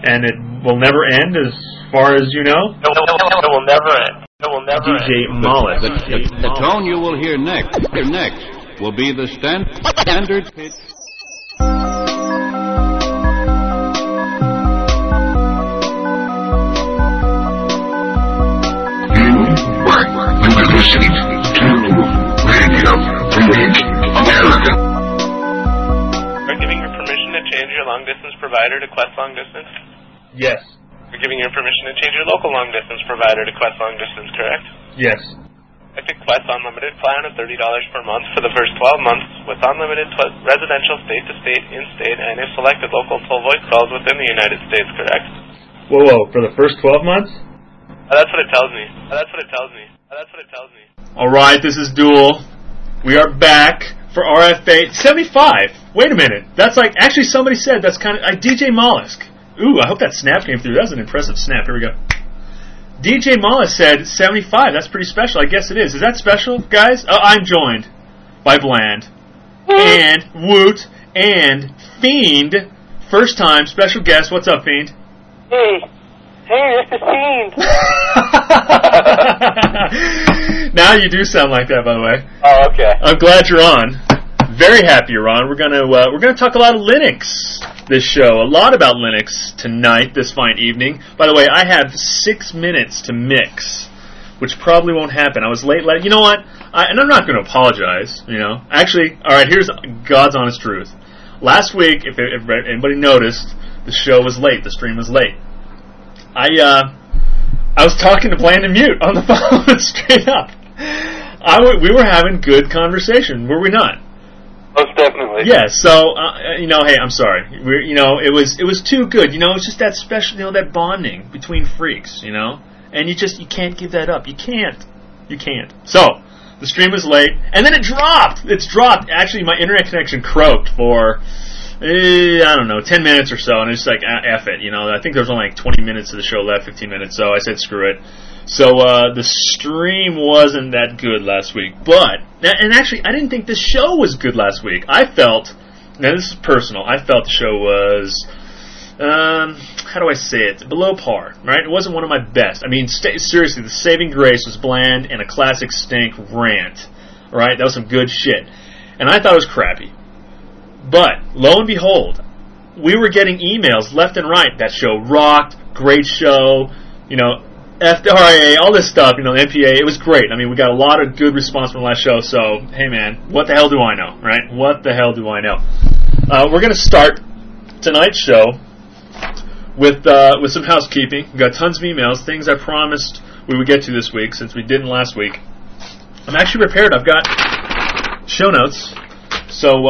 And it will never end, as far as you know? It will never end. It will never DJ end. Mollis. The tone you will hear next will be the standard pitch. You're listening to Radio Free America. We're giving you permission to change your long-distance provider to Quest Long Distance? Yes. We're giving you permission to change your local long-distance provider to Quest Long Distance, correct? Yes. I picked Quest Unlimited plan of $30 per month for the first 12 months with unlimited residential state-to-state, in-state, and if selected local full voice calls within the United States, correct? Whoa, for the first 12 months? That's what it tells me. That's what it tells me. That's what it tells me. Alright, this is Duel. We are back for RFA 75. Wait a minute. That's like, actually somebody said that's kind of, DJ Mollusk. Ooh, I hope that snap came through. That was an impressive snap. Here we go. DJ Mollusk said 75. That's pretty special. I guess it is. Is that special, guys? I'm joined by Bland and Woot and Fiend. First time, special guest. What's up, Fiend? Hey, this is Fiend. Now you do sound like that, by the way. Oh, okay. I'm glad you're on. Very happy you're on. We're gonna talk a lot of Linux this show. A lot about Linux tonight, this fine evening. By the way, I have 6 minutes to mix, which probably won't happen. I was late. You know what? And I'm not going to apologize. You know, actually, all right. Here's God's honest truth. Last week, if anybody noticed, the show was late. The stream was late. I was talking to Bland and Mute on the phone straight up. We were having good conversation, were we not? Most definitely. Yeah. So hey, I'm sorry. It was too good. It's just that special, that bonding between freaks. And you can't give that up. You can't. So the stream was late, and then it dropped. It's dropped. Actually, my internet connection croaked for 10 minutes or so, and it's like, F it, I think there was only like 20 minutes of the show left, 15 minutes, so I said screw it. So, the stream wasn't that good last week, and actually, I didn't think the show was good last week. I felt, now this is personal, I felt the show was, how do I say it, below par, right? It wasn't one of my best. I mean, seriously, the saving grace was Bland and a classic Stank rant, right? That was some good shit. And I thought it was crappy. But, lo and behold, we were getting emails left and right. That show rocked, great show, FRA, all this stuff, the NPA, it was great. I mean, we got a lot of good response from the last show, so, hey man, what the hell do I know, right? What the hell do I know? We're going to start tonight's show with some housekeeping. We've got tons of emails, things I promised we would get to this week, since we didn't last week. I'm actually prepared. I've got show notes, so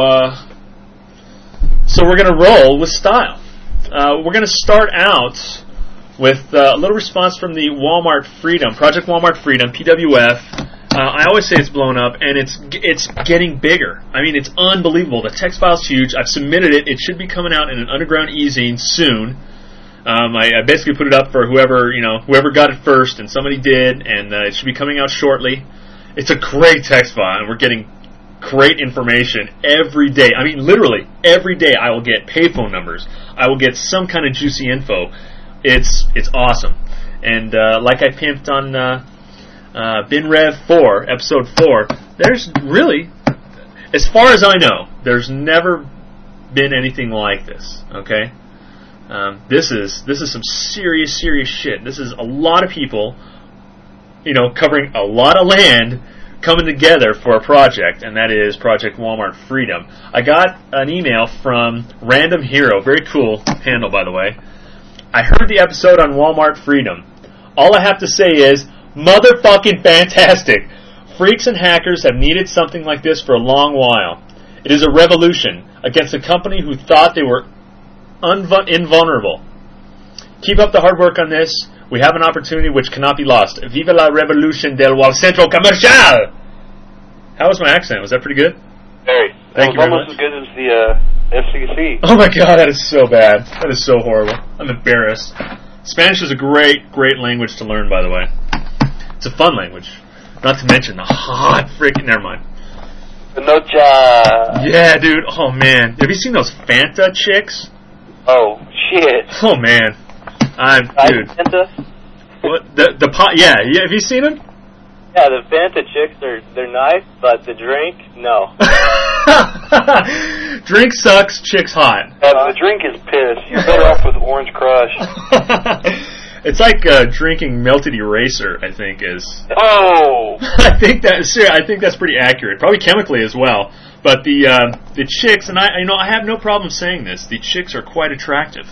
we're going to roll with style. We're going to start out with a little response from the Walmart Freedom, Project Walmart Freedom, PWF. I always say it's blown up, and it's getting bigger. I mean, it's unbelievable. The text file's huge. I've submitted it. It should be coming out in an underground e-zine soon. I basically put it up for whoever got it first, and somebody did, and it should be coming out shortly. It's a great text file, and we're getting great information every day. I mean, literally, every day I will get payphone numbers. I will get some kind of juicy info. It's awesome. And like I pimped on BinRev 4, Episode 4, there's really, as far as I know, there's never been anything like this, okay? This is some serious shit. This is a lot of people, covering a lot of land, coming together for a project, and that is Project Walmart Freedom. I got an email from Random Hero, very cool handle, by the way. I heard the episode on Walmart Freedom. All I have to say is, motherfucking fantastic. Freaks and hackers have needed something like this for a long while. It is a revolution against a company who thought they were invulnerable. Keep up the hard work on this. We have an opportunity which cannot be lost. Viva la revolution del Wall Centro Comercial! How was my accent? Was that pretty good? Very. Thank you very much. Almost as good as the FCC. Oh my god, that is so bad. That is so horrible. I'm embarrassed. Spanish is a great language to learn, by the way. It's a fun language. Not to mention the hot freaking... Never mind. Pinocha. Yeah, dude. Oh, man. Have you seen those Fanta chicks? Oh, shit. Oh, man. Dude. Fanta? What the pot? Yeah. Have you seen him? Yeah, the Fanta chicks they're nice, but the drink, no. Drink sucks, chicks hot. The drink is piss. You're better off with Orange Crush. It's like drinking melted eraser, I think is. Oh! I think that's pretty accurate. Probably chemically as well. But the chicks, and I have no problem saying this. The chicks are quite attractive.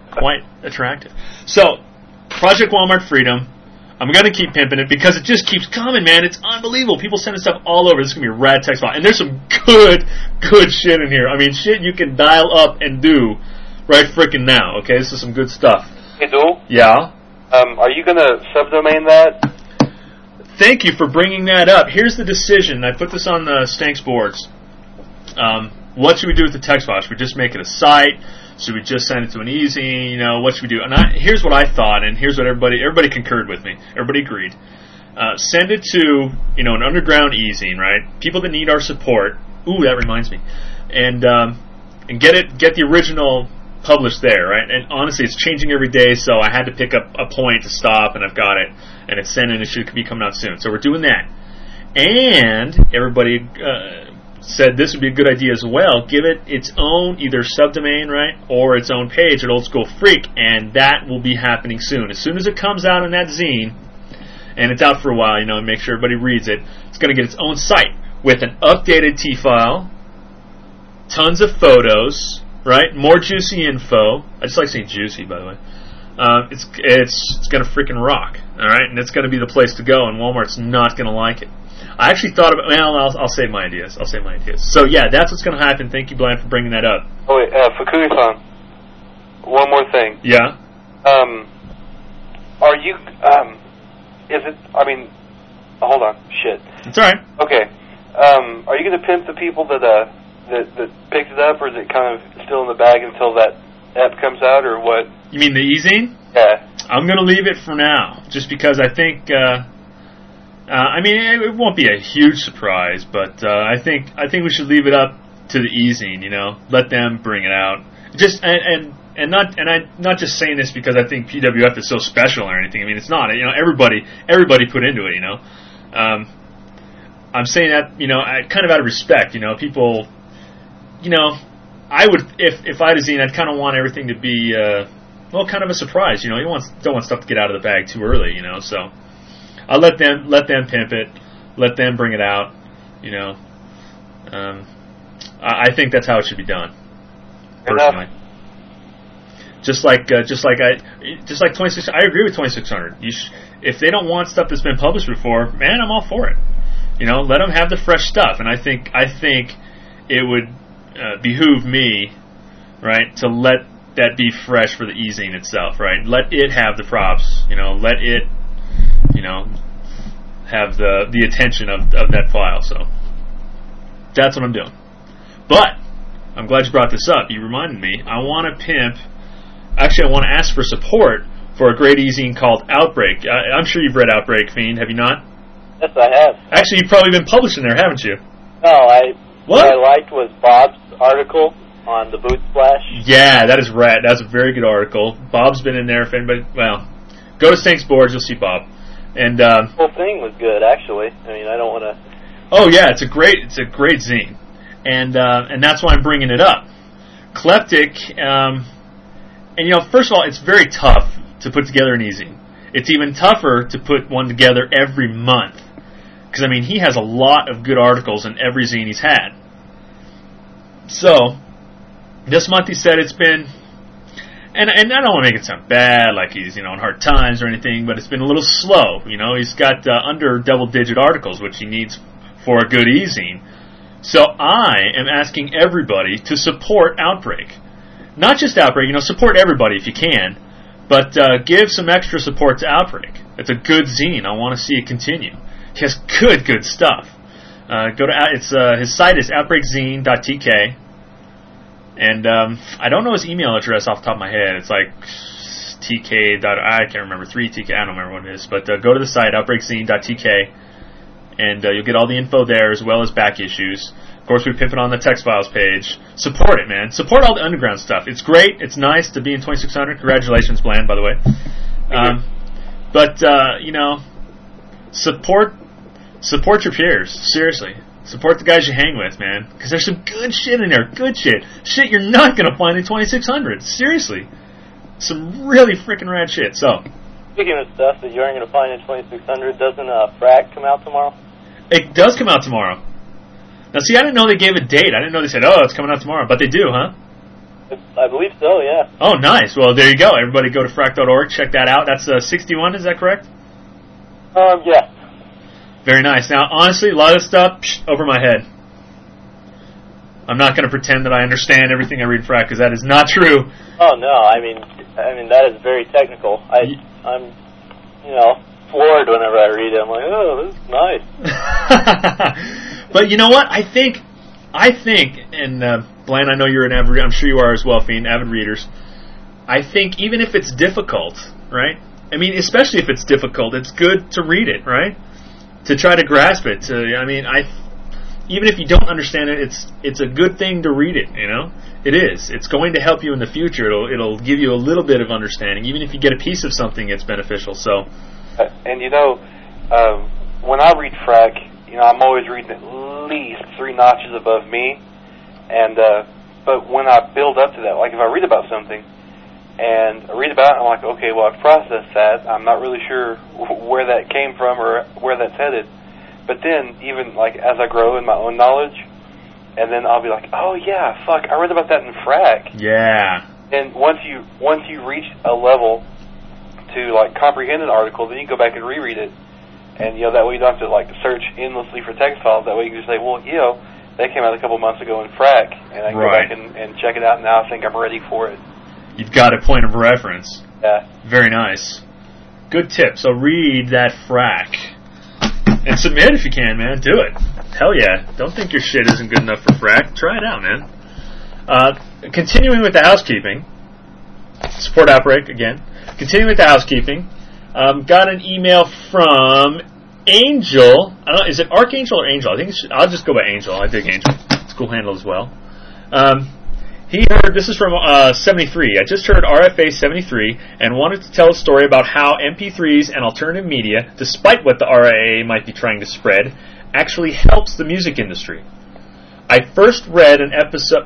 So, Project Walmart Freedom. I'm going to keep pimping it because it just keeps coming, man. It's unbelievable. People sending stuff all over. This is going to be a rad text file. And there's some good shit in here. I mean, shit you can dial up and do right frickin' now, okay? This is some good stuff. Hey, Duel? Yeah? Are you going to subdomain that? Thank you for bringing that up. Here's the decision. I put this on the Stanks boards. What should we do with the text file? Should we just make it a site? Should we just send it to an e-zine? You know, what should we do? And here's what I thought, and here's what everybody concurred with me. Everybody agreed. Send it to, an underground e-zine, right? People that need our support. Ooh, that reminds me. And get the original published there, right? And honestly, it's changing every day, so I had to pick up a point to stop, and I've got it. And it's sent, and it should be coming out soon. So we're doing that. And everybody said this would be a good idea as well. Give it its own either subdomain, right, or its own page at Old School Freak, and that will be happening soon. As soon as it comes out in that zine, and it's out for a while, and make sure everybody reads it, it's going to get its own site with an updated T-file, tons of photos, right, more juicy info. I just like saying juicy, by the way. It's going to freaking rock, all right, and it's going to be the place to go, and Walmart's not going to like it. I actually thought about. Well, I'll save my ideas. So yeah, that's what's going to happen. Thank you, Bland, for bringing that up. Oh wait, Fukui-san. One more thing. Yeah. Are you? Is it? I mean, hold on. Shit. It's all right. Okay. Are you going to pimp the people that picked it up, or is it kind of still in the bag until that app comes out, or what? You mean the e-zine? Yeah. I'm going to leave it for now, just because I think. It won't be a huge surprise, but I think we should leave it up to the e-zine. Let them bring it out. Just and I'm not just saying this because I think PWF is so special or anything. I mean, it's not. Everybody put into it. I'm saying that kind of out of respect. People. I would if I had a zine, I'd kind of want everything to be kind of a surprise. You don't want stuff to get out of the bag too early. So. I'll let them pimp it, let them bring it out. I think that's how it should be done. Personally, just like 26. I agree with 2600. If they don't want stuff that's been published before, man, I'm all for it. Let them have the fresh stuff, and I think it would behoove me, right, to let that be fresh for the e-zine itself, right? Let it have the props. Let it. Have the attention of that file. So that's what I'm doing. But I'm glad you brought this up. You reminded me. I want to ask for support for a great e-zine called Outbreak. I'm sure you've read Outbreak, Fiend. Have you not? Yes, I have. Actually, you've probably been published in there, haven't you? No, what I liked was Bob's article on the Boot Splash. Yeah, that is rad. That's a very good article. Bob's been in there. If anybody, go to Stanks Boards, you'll see Bob. And the whole thing was good, actually. I mean, I don't want to. Oh yeah, it's a great zine, and that's why I'm bringing it up. Kleptic, first of all, it's very tough to put together an e-zine. It's even tougher to put one together every month, because he has a lot of good articles in every zine he's had. So this month he said it's been. And I don't want to make it sound bad, like he's, in hard times or anything, but it's been a little slow. He's got under double-digit articles, which he needs for a good e-zine. So I am asking everybody to support Outbreak. Not just Outbreak, support everybody if you can, but give some extra support to Outbreak. It's a good zine. I want to see it continue. He has good stuff. His site is outbreakzine.tk. And I don't know his email address off the top of my head. It's like I can't remember, 3TK, I don't remember what it is. But go to the site, outbreakzine.tk, and you'll get all the info there as well as back issues. Of course, we pimp it on the Text Files page. Support it, man. Support all the underground stuff. It's great. It's nice to be in 2600. Congratulations, Bland, by the way. But support your peers. Seriously. Support the guys you hang with, man. Because there's some good shit in there. Good shit. Shit you're not going to find in 2600. Seriously. Some really freaking rad shit. So, speaking of stuff that you aren't going to find in 2600, doesn't Frack come out tomorrow? It does come out tomorrow. Now, see, I didn't know they gave a date. I didn't know they said, it's coming out tomorrow. But they do, huh? I believe so, yeah. Oh, nice. Well, there you go. Everybody go to frack.org. Check that out. That's 61, is that correct? Yeah. Very nice. Now, honestly, a lot of stuff, over my head. I'm not going to pretend that I understand everything I read Frack, because that is not true. Oh, no. I mean, that is very technical. I'm floored whenever I read it. I'm like, oh, this is nice. But you know what? I think, and Bland, I know you're an avid. I'm sure you are as well, Fiend, avid readers. I think even if it's difficult, right? I mean, especially if it's difficult, it's good to read it, right? To try to grasp it. Even if you don't understand it, it's a good thing to read it. You know, it is. It's going to help you in the future. It'll give you a little bit of understanding. Even if you get a piece of something, it's beneficial. So, and when I read Frack, I'm always reading at least 3 notches above me, and but when I build up to that, like if I read about something, and I read about it, I'm like, okay, well, I've processed that. I'm not really sure where that came from or where that's headed. But then, even like as I grow in my own knowledge, and then I'll be like, oh yeah, fuck, I read about that in Frack. Yeah. And once you reach a level to like comprehend an article, then you go back and reread it. And, that way you don't have to, like, search endlessly for text files. That way you can just say, well, that came out a couple months ago in Frack. And I can go back and check it out, and now I think I'm ready for it. You've got a point of reference. Yeah. Very nice. Good tip. So read that Frack. And submit if you can, man. Do it. Hell yeah. Don't think your shit isn't good enough for Frack. Try it out, man. Continuing with the housekeeping. Support Outbreak, again. Continuing with the housekeeping. Got an email from Angel. I don't know, is it Archangel or Angel? I think I'll just go by Angel. I dig Angel. It's a cool handle as well. He heard, this is from 73. I just heard RFA 73 and wanted to tell a story about how MP3s and alternative media, despite what the RIAA might be trying to spread, actually helps the music industry. I first heard an episode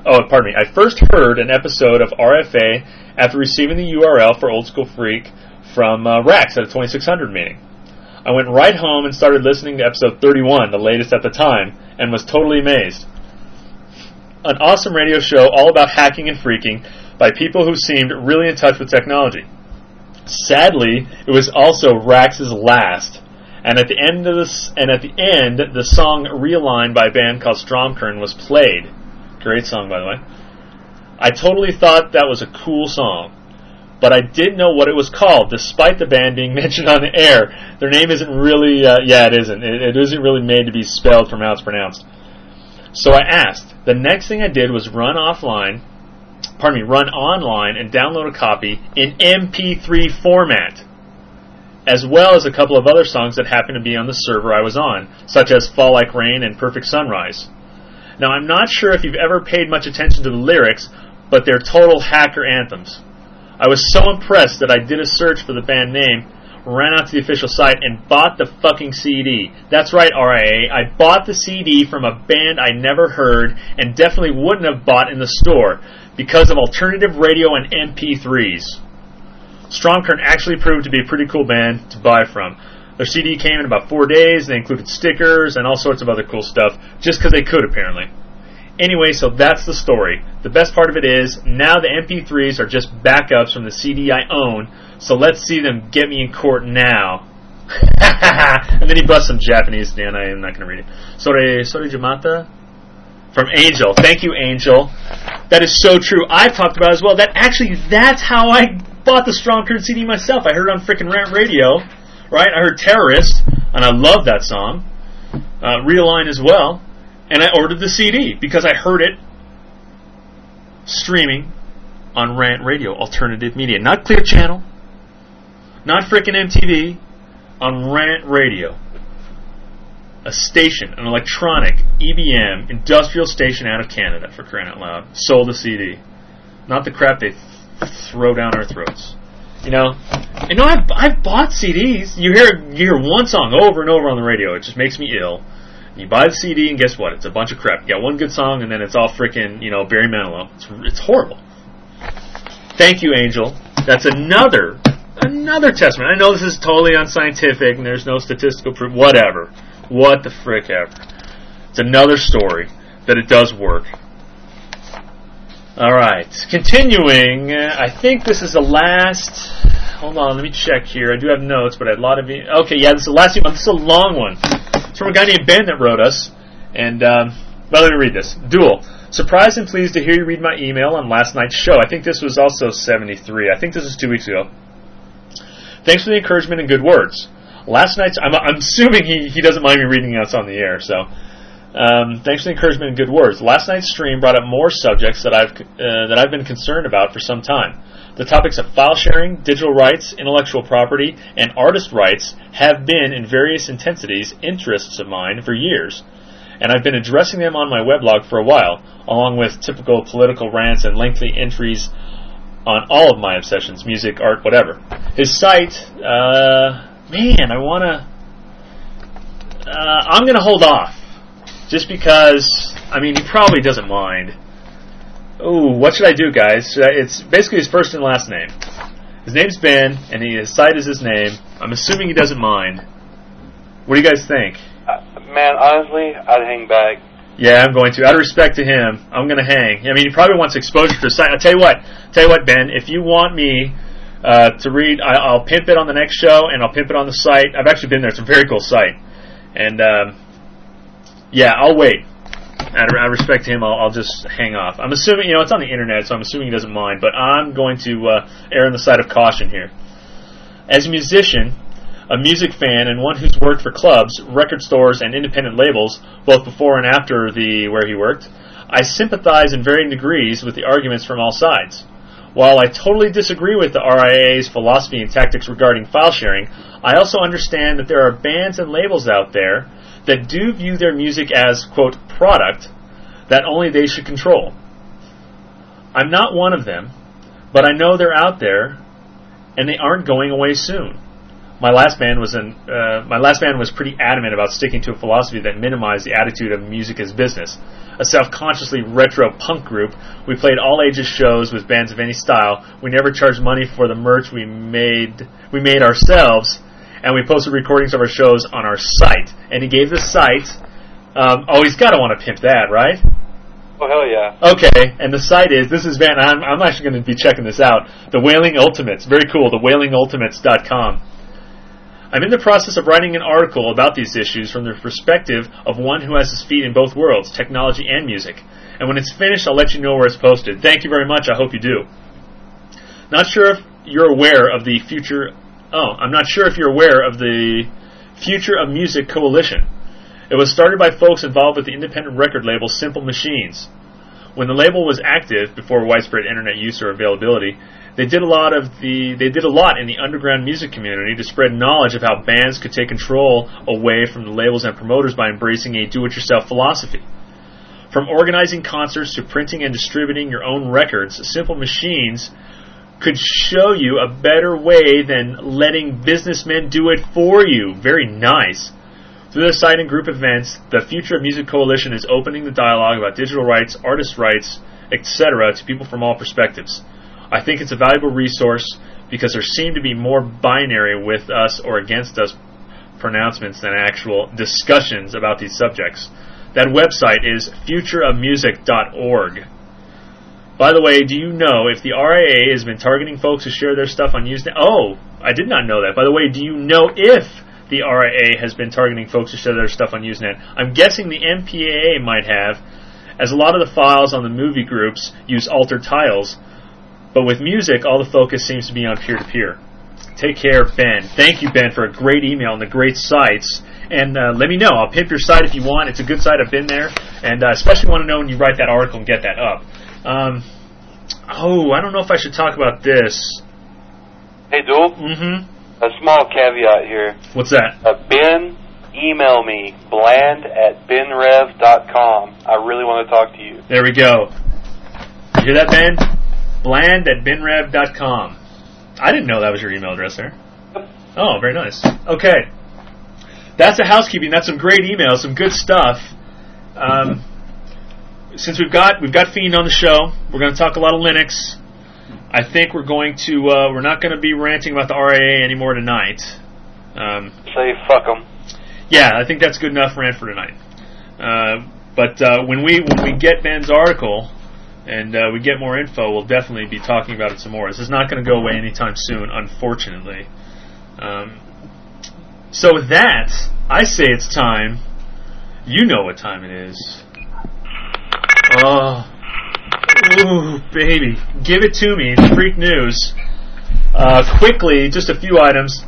of RFA after receiving the URL for Old School Freak from Rax at a 2600 meeting. I went right home and started listening to episode 31, the latest at the time, and was totally amazed. An awesome radio show all about hacking and freaking by people who seemed really in touch with technology. Sadly, it was also Rax's last, and at the end, the song Realign by a band called Stromkern was played. Great song, by the way. I totally thought that was a cool song, but I didn't know what it was called, despite the band being mentioned on the air. Their name isn't really, it isn't. It isn't really made to be spelled from how it's pronounced. So I asked. The next thing I did was run online and download a copy in MP3 format, as well as a couple of other songs that happened to be on the server I was on, such as Fall Like Rain and Perfect Sunrise. Now, I'm not sure if you've ever paid much attention to the lyrics, but they're total hacker anthems. I was so impressed that I did a search for the band name, ran out to the official site, and bought the fucking CD. That's right, RIA. I bought the CD from a band I never heard and definitely wouldn't have bought in the store because of alternative radio and MP3s. Stromkern actually proved to be a pretty cool band to buy from. Their CD came in about 4 days. They included stickers and all sorts of other cool stuff, just because they could, apparently. Anyway, so that's the story. The best part of it is, now the MP3s are just backups from the CD I own, so let's see them get me in court now. And then he busts some Japanese, Dan, I am not going to read it. Sore Jamata? From Angel. Thank you, Angel. That is so true. I've talked about it as well. That's how I bought the Stromkern CD myself. I heard it on frickin' Rant Radio, right? I heard Terrorist, and I love that song. Realign as well. And I ordered the CD because I heard it streaming on Rant Radio, alternative media. Not Clear Channel, not frickin' MTV, on Rant Radio. a station, an electronic, EBM, industrial station out of Canada, for crying out loud, sold a CD. Not the crap they throw down our throats. I've bought CDs. You hear one song over and over on the radio. It just makes me ill. You buy the CD, and guess what? It's a bunch of crap. You got one good song, and then it's all freaking, Barry Manilow. It's horrible. Thank you, Angel. That's another testament. I know this is totally unscientific, and there's no statistical proof. Whatever. What the frick ever. It's another story that it does work. All right. Continuing, I think this is the last... Hold on, let me check here. I do have notes, but I had a lot of... Okay, yeah, this is the last one. This is a long one. It's from a guy named Ben that wrote us. And, well, let me read this. Duel. Surprised and pleased to hear you read my email on last night's show. I think this was also 73. I think this was 2 weeks ago. Thanks for the encouragement and good words. Last night's... I'm assuming he doesn't mind me reading us on the air, so... thanks for the encouragement and good words. Last night's stream brought up more subjects that I've been concerned about for some time. The topics of file sharing, digital rights, intellectual property, and artist rights have been, in various intensities, interests of mine for years, and I've been addressing them on my weblog for a while, along with typical political rants and lengthy entries on all of my obsessions, music, art, whatever. His site, I'm going to hold off. Just because, he probably doesn't mind. Ooh, what should I do, guys? It's basically his first and last name. His name's Ben, and his site is his name. I'm assuming he doesn't mind. What do you guys think? Man, honestly, I'd hang back. Yeah, I'm going to. Out of respect to him, I'm going to hang. He probably wants exposure to the site. I'll tell you what, Ben, if you want me to read, I'll pimp it on the next show, and I'll pimp it on the site. I've actually been there. It's a very cool site. And, yeah, I'll wait. Out of respect to him, I'll just hang off. I'm assuming, it's on the internet, so I'm assuming he doesn't mind, but I'm going to err on the side of caution here. As a musician, a music fan, and one who's worked for clubs, record stores, and independent labels, both before and after where he worked, I sympathize in varying degrees with the arguments from all sides. While I totally disagree with the RIAA's philosophy and tactics regarding file sharing, I also understand that there are bands and labels out there that do view their music as, quote, product that only they should control. I'm not one of them, but I know they're out there, and they aren't going away soon. My last band was pretty adamant about sticking to a philosophy that minimized the attitude of music as business. A self-consciously retro punk group, we played all ages shows with bands of any style. We never charged money for the merch we made ourselves, and we posted recordings of our shows on our site. And he gave the site... he's got to want to pimp that, right? Oh, hell yeah. Okay, and the site is... This is Van... I'm actually going to be checking this out. The Wailing Ultimates. Very cool. TheWailingUltimates.com. I'm in the process of writing an article about these issues from the perspective of one who has his feet in both worlds, technology and music. And when it's finished, I'll let you know where it's posted. Thank you very much. I hope you do. Not sure if you're aware of the Future... I'm not sure if you're aware of the Future of Music Coalition. It was started by folks involved with the independent record label Simple Machines. When the label was active, before widespread internet use or availability, they did a lot in the underground music community to spread knowledge of how bands could take control away from the labels and promoters by embracing a do-it-yourself philosophy. From organizing concerts to printing and distributing your own records, Simple Machines could show you a better way than letting businessmen do it for you. Very nice. Through their site and group events, the Future of Music Coalition is opening the dialogue about digital rights, artist rights, etc. to people from all perspectives. I think it's a valuable resource because there seem to be more binary with us or against us pronouncements than actual discussions about these subjects. That website is futureofmusic.org. By the way, do you know if the RIAA has been targeting folks who share their stuff on Usenet? Oh, I did not know that. By the way, do you know if the RIAA has been targeting folks who share their stuff on Usenet? I'm guessing the MPAA might have, as a lot of the files on the movie groups use altered titles, but with music, all the focus seems to be on peer-to-peer. Take care, Ben. Thank you, Ben, for a great email and the great sites. And let me know. I'll pimp your site if you want. It's a good site. I've been there. And especially want to know when you write that article and get that up. I don't know if I should talk about this. Hey, Duel? Mm-hmm. A small caveat here. What's that? Ben email me, bland@binrev.com. I really want to talk to you. There we go. You hear that, Ben? bland@binrev.com. I didn't know that was your email address there. Oh, very nice. Okay. That's the housekeeping. That's some great emails, some good stuff. Since we've got Fiend on the show, we're going to talk a lot of Linux. I think we're going to we're not going to be ranting about the RIA anymore tonight. Say fuck them. Yeah, I think that's good enough rant for tonight. But when we get Ben's article and we get more info, we'll definitely be talking about it some more. This is not going to go away anytime soon, unfortunately. So with that, I say it's time. You know what time it is. Oh, ooh, baby, give it to me. Freak news. Quickly, just a few items.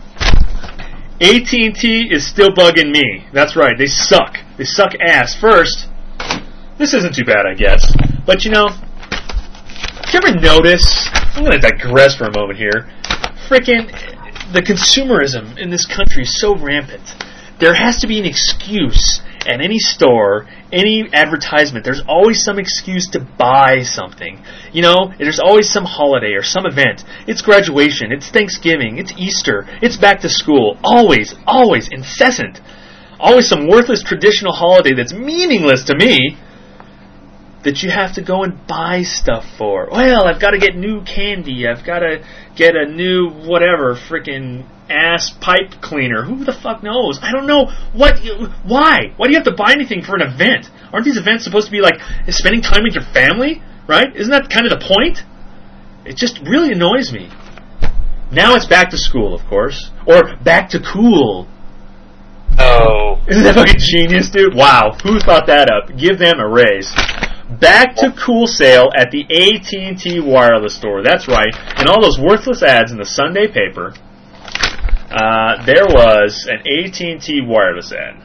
AT&T is still bugging me. That's right, they suck. They suck ass. First, this isn't too bad, I guess. But you know, did you ever notice? I'm going to digress for a moment here. Freaking, the consumerism in this country is so rampant. There has to be an excuse at any store, any advertisement. There's always some excuse to buy something. You know, there's always some holiday or some event. It's graduation, it's Thanksgiving, it's Easter, it's back to school. Always, always, incessant. Always some worthless traditional holiday that's meaningless to me that you have to go and buy stuff for. Well, I've got to get new candy. I've got to get a new whatever, freaking ass pipe cleaner. Who the fuck knows? I don't know. Why? Why do you have to buy anything for an event? Aren't these events supposed to be like spending time with your family? Right? Isn't that kind of the point? It just really annoys me. Now it's back to school, of course. Or back to cool. Oh. Isn't that fucking genius, dude? Wow. Who thought that up? Give them a raise. Back to cool sale at the AT&T wireless store. That's right. And all those worthless ads in the Sunday paper. There was an AT&T wireless ad.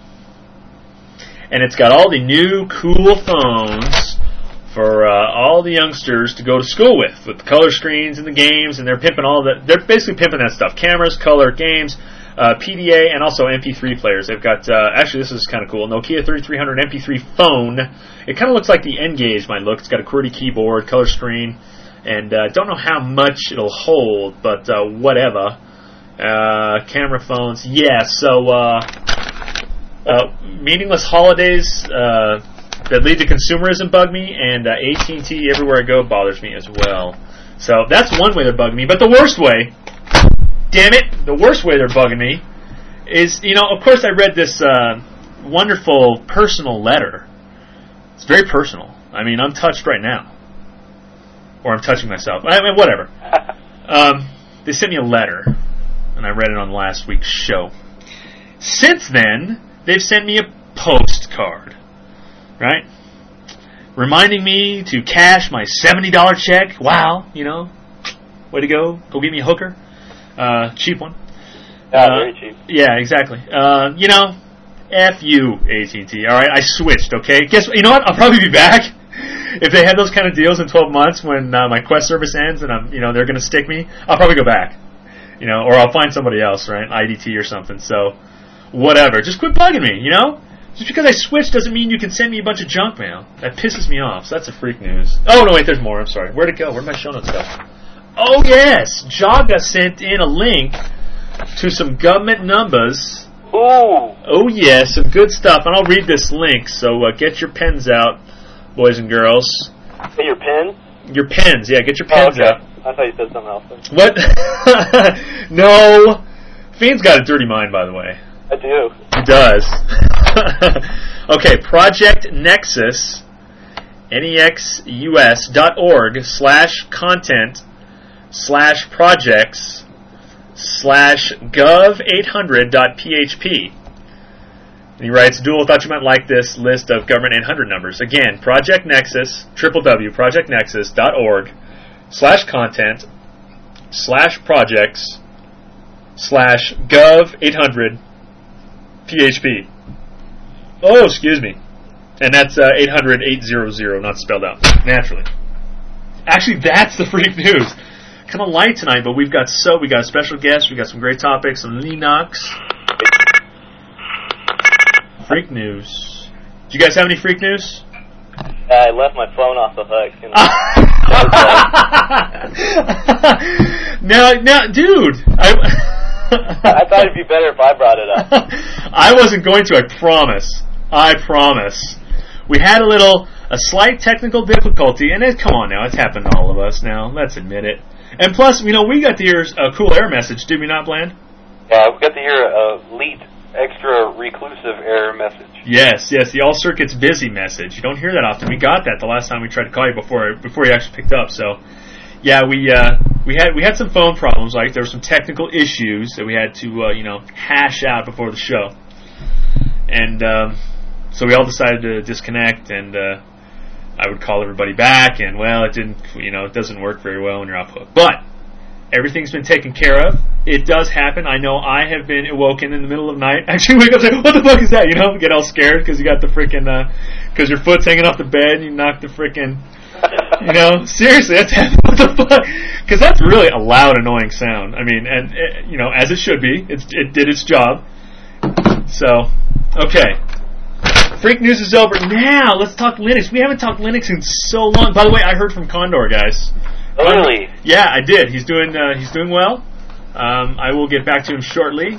And it's got all the new cool phones for all the youngsters to go to school with the color screens and the games, and they're pimping all that. They're basically pimping that stuff: cameras, color, games, PDA, and also MP3 players. They've got actually, this is kind of cool. Nokia 3300 MP3 phone. It kind of looks like the N-Gage might look. It's got a QWERTY keyboard, color screen, and don't know how much it'll hold, but whatever. Camera phones, yeah. So meaningless holidays that lead to consumerism bug me, and AT&T everywhere I go bothers me as well. So that's one way they're bugging me. But the worst way, damn it, the worst way they're bugging me is, you know, of course I read this wonderful personal letter. It's very personal. I mean, I'm touched right now. Or I'm touching myself. I mean, whatever. They sent me a letter, and I read it on last week's show. Since then, they've sent me a postcard, right? Reminding me to cash my $70 check. Wow, you know, way to go. Go get me a hooker. Cheap one. Very cheap. Yeah, exactly. You know, F you, AT&T. All right, I switched, okay? Guess what? You know what? I'll probably be back. If they have those kind of deals in 12 months when my Quest service ends and they're going to stick me, I'll probably go back. You know, or I'll find somebody else, right? IDT or something. So, whatever. Just quit bugging me, you know? Just because I switched doesn't mean you can send me a bunch of junk mail. That pisses me off. So that's a freak news. Oh, no, wait, there's more. I'm sorry. Where'd it go? Where'd my show notes go? Oh, yes. Jaga sent in a link to some government numbers. Ooh. Oh, yeah, some good stuff. And I'll read this link, so get your pens out, boys and girls. Hey, your pen? Your pens, yeah, get your pens out. I thought you said something else. What? No. Fiend's got a dirty mind, by the way. I do. He does. Okay, Project Nexus, nexus.org/content/projects/gov800.php. And he writes, Duel, thought you might like this list of government 800 numbers. Again, Project Nexus, www.projectnexus.org/content/gov800.php. Oh, excuse me. And that's 800-800, not spelled out, naturally. Actually, that's the freak news. Kind of light tonight, but we got a special guest. We got some great topics, some Linux. Freak news. Do you guys have any freak news? I left my phone off the hook. And now, dude, I thought it'd be better if I brought it up. I wasn't going to. I promise. We had a slight technical difficulty, and come on now, it's happened to all of us now. Let's admit it. And plus, we got to hear a cool air message, did we not, Bland? Yeah, we got to hear a lead, extra reclusive error message. Yes, the all circuits busy message. You don't hear that often. We got that the last time we tried to call you before you actually picked up. So, yeah, we had some phone problems. Like there were some technical issues that we had to hash out before the show, and so we all decided to disconnect. And I would call everybody back, and it didn't. It doesn't work very well when you're off hook, but everything's been taken care of. It does happen. I know I have been awoken in the middle of the night. Actually, wake up and say, what the fuck is that? Get all scared because you got the freaking, because your foot's hanging off the bed and you knocked the freaking, seriously, that's happened. What the fuck? Because that's really a loud, annoying sound. I mean, and, as it should be. It did its job. So, okay. Freak news is over. Now, let's talk Linux. We haven't talked Linux in so long. By the way, I heard from Condor, guys. Really? Yeah, I did. He's doing well. I will get back to him shortly.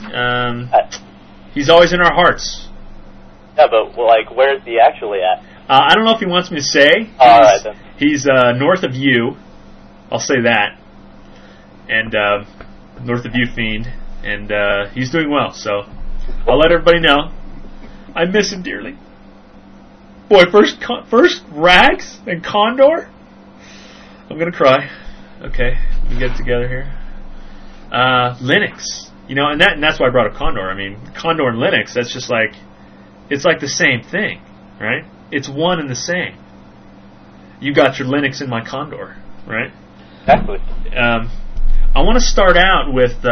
He's always in our hearts. Yeah, but where's he actually at? I don't know if he wants me to say. All right then. He's north of you. I'll say that. And north of you, Fiend. And he's doing well. So I'll let everybody know. I miss him dearly. Boy, first Rags and Condor. I'm gonna cry. Okay, we get it together here. Linux, and that's why I brought up Condor. I mean, Condor and Linux. That's just it's like the same thing, right? It's one and the same. You got your Linux in my Condor, right? Exactly. I want to start out with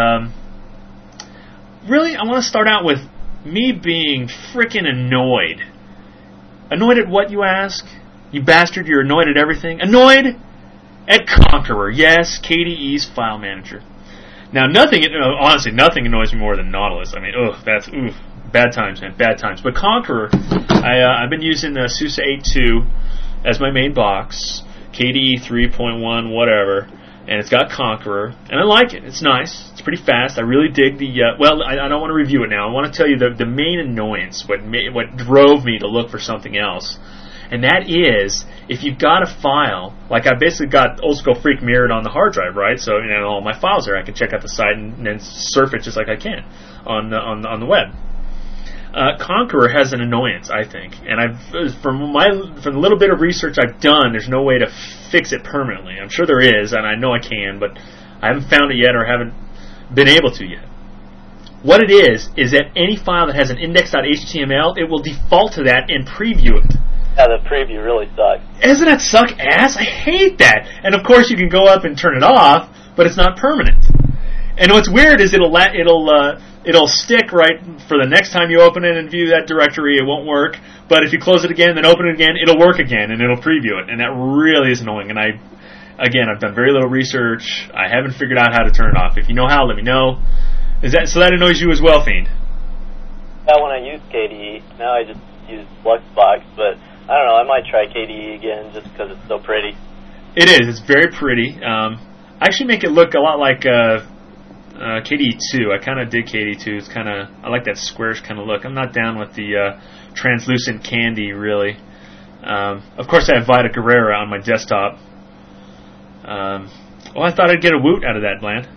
me being freaking annoyed. Annoyed at what, you ask? You bastard! You're annoyed at everything. Annoyed at Konqueror, yes, KDE's file manager. Now, honestly, nothing annoys me more than Nautilus. I mean, bad times, man, bad times. But Konqueror, I've been using the SUSE 8.2 as my main box, KDE 3.1, whatever, and it's got Konqueror, and I like it. It's nice. It's pretty fast. I really dig the. I don't want to review it now. I want to tell you the main annoyance, what drove me to look for something else. And that is, if you've got a file, I basically got Old School Freak mirrored on the hard drive, right? So, all my files there, I can check out the site and then surf it just like I can on the web. Konqueror has an annoyance, I think, and from the little bit of research I've done, there's no way to fix it permanently. I'm sure there is, and I know I can, but I haven't found it yet or haven't been able to yet. What it is that any file that has an index.html, it will default to that and preview it. Yeah, the preview really sucks. Doesn't that suck ass? I hate that. And of course you can go up and turn it off, but it's not permanent. And what's weird is it'll stick right for the next time you open it and view that directory. It won't work. But if you close it again, then open it again, it'll work again, and it'll preview it. And that really is annoying. And I've done very little research. I haven't figured out how to turn it off. If you know how, let me know. So that annoys you as well, Fiend? Yeah, when I use KDE, now I just use Fluxbox, but I don't know, I might try KDE again just because it's so pretty. It is. It's very pretty. I actually make it look a lot like KDE 2. I kind of dig KDE 2. It's I like that squarish kind of look. I'm not down with the translucent candy, really. Of course, I have Vita Guerrera on my desktop. I thought I'd get a woot out of that, Bland.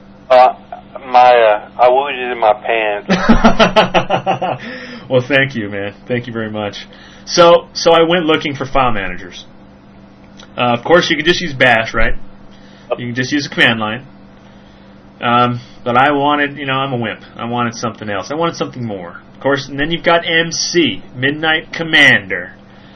I wooted in my pants. Well, thank you, man. Thank you very much. So I went looking for file managers. Of course, you can just use Bash, right? You can just use a command line. But I wanted, I'm a wimp. I wanted something else. I wanted something more. Of course, and then you've got MC, Midnight Commander.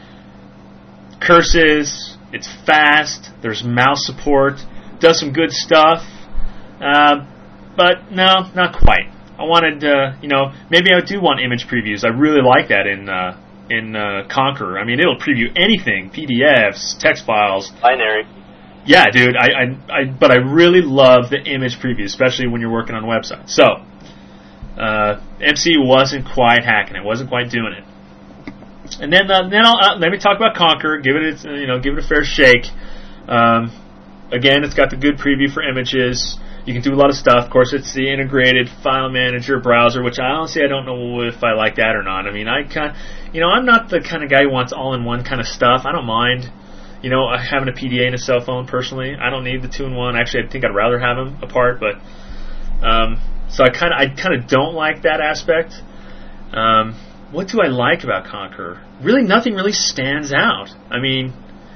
Curses, it's fast, there's mouse support, does some good stuff. But no, not quite. I wanted, maybe I do want image previews. I really like that in Konqueror. I mean, it'll preview anything, PDFs, text files. Binary. Yeah, dude. But I really love the image preview, especially when you're working on websites. So, MC wasn't quite hacking it, wasn't quite doing it. And then let me talk about Conquer. Give it a fair shake. Again, it's got the good preview for images. You can do a lot of stuff. Of course, it's the integrated file manager browser, which I don't know if I like that or not. I mean, I'm not the kind of guy who wants all-in-one kind of stuff. I don't mind, having a PDA and a cell phone personally. I don't need the 2-in-1. Actually, I think I'd rather have them apart. But so I kind of don't like that aspect. What do I like about Conqueror? Really, nothing really stands out. I mean,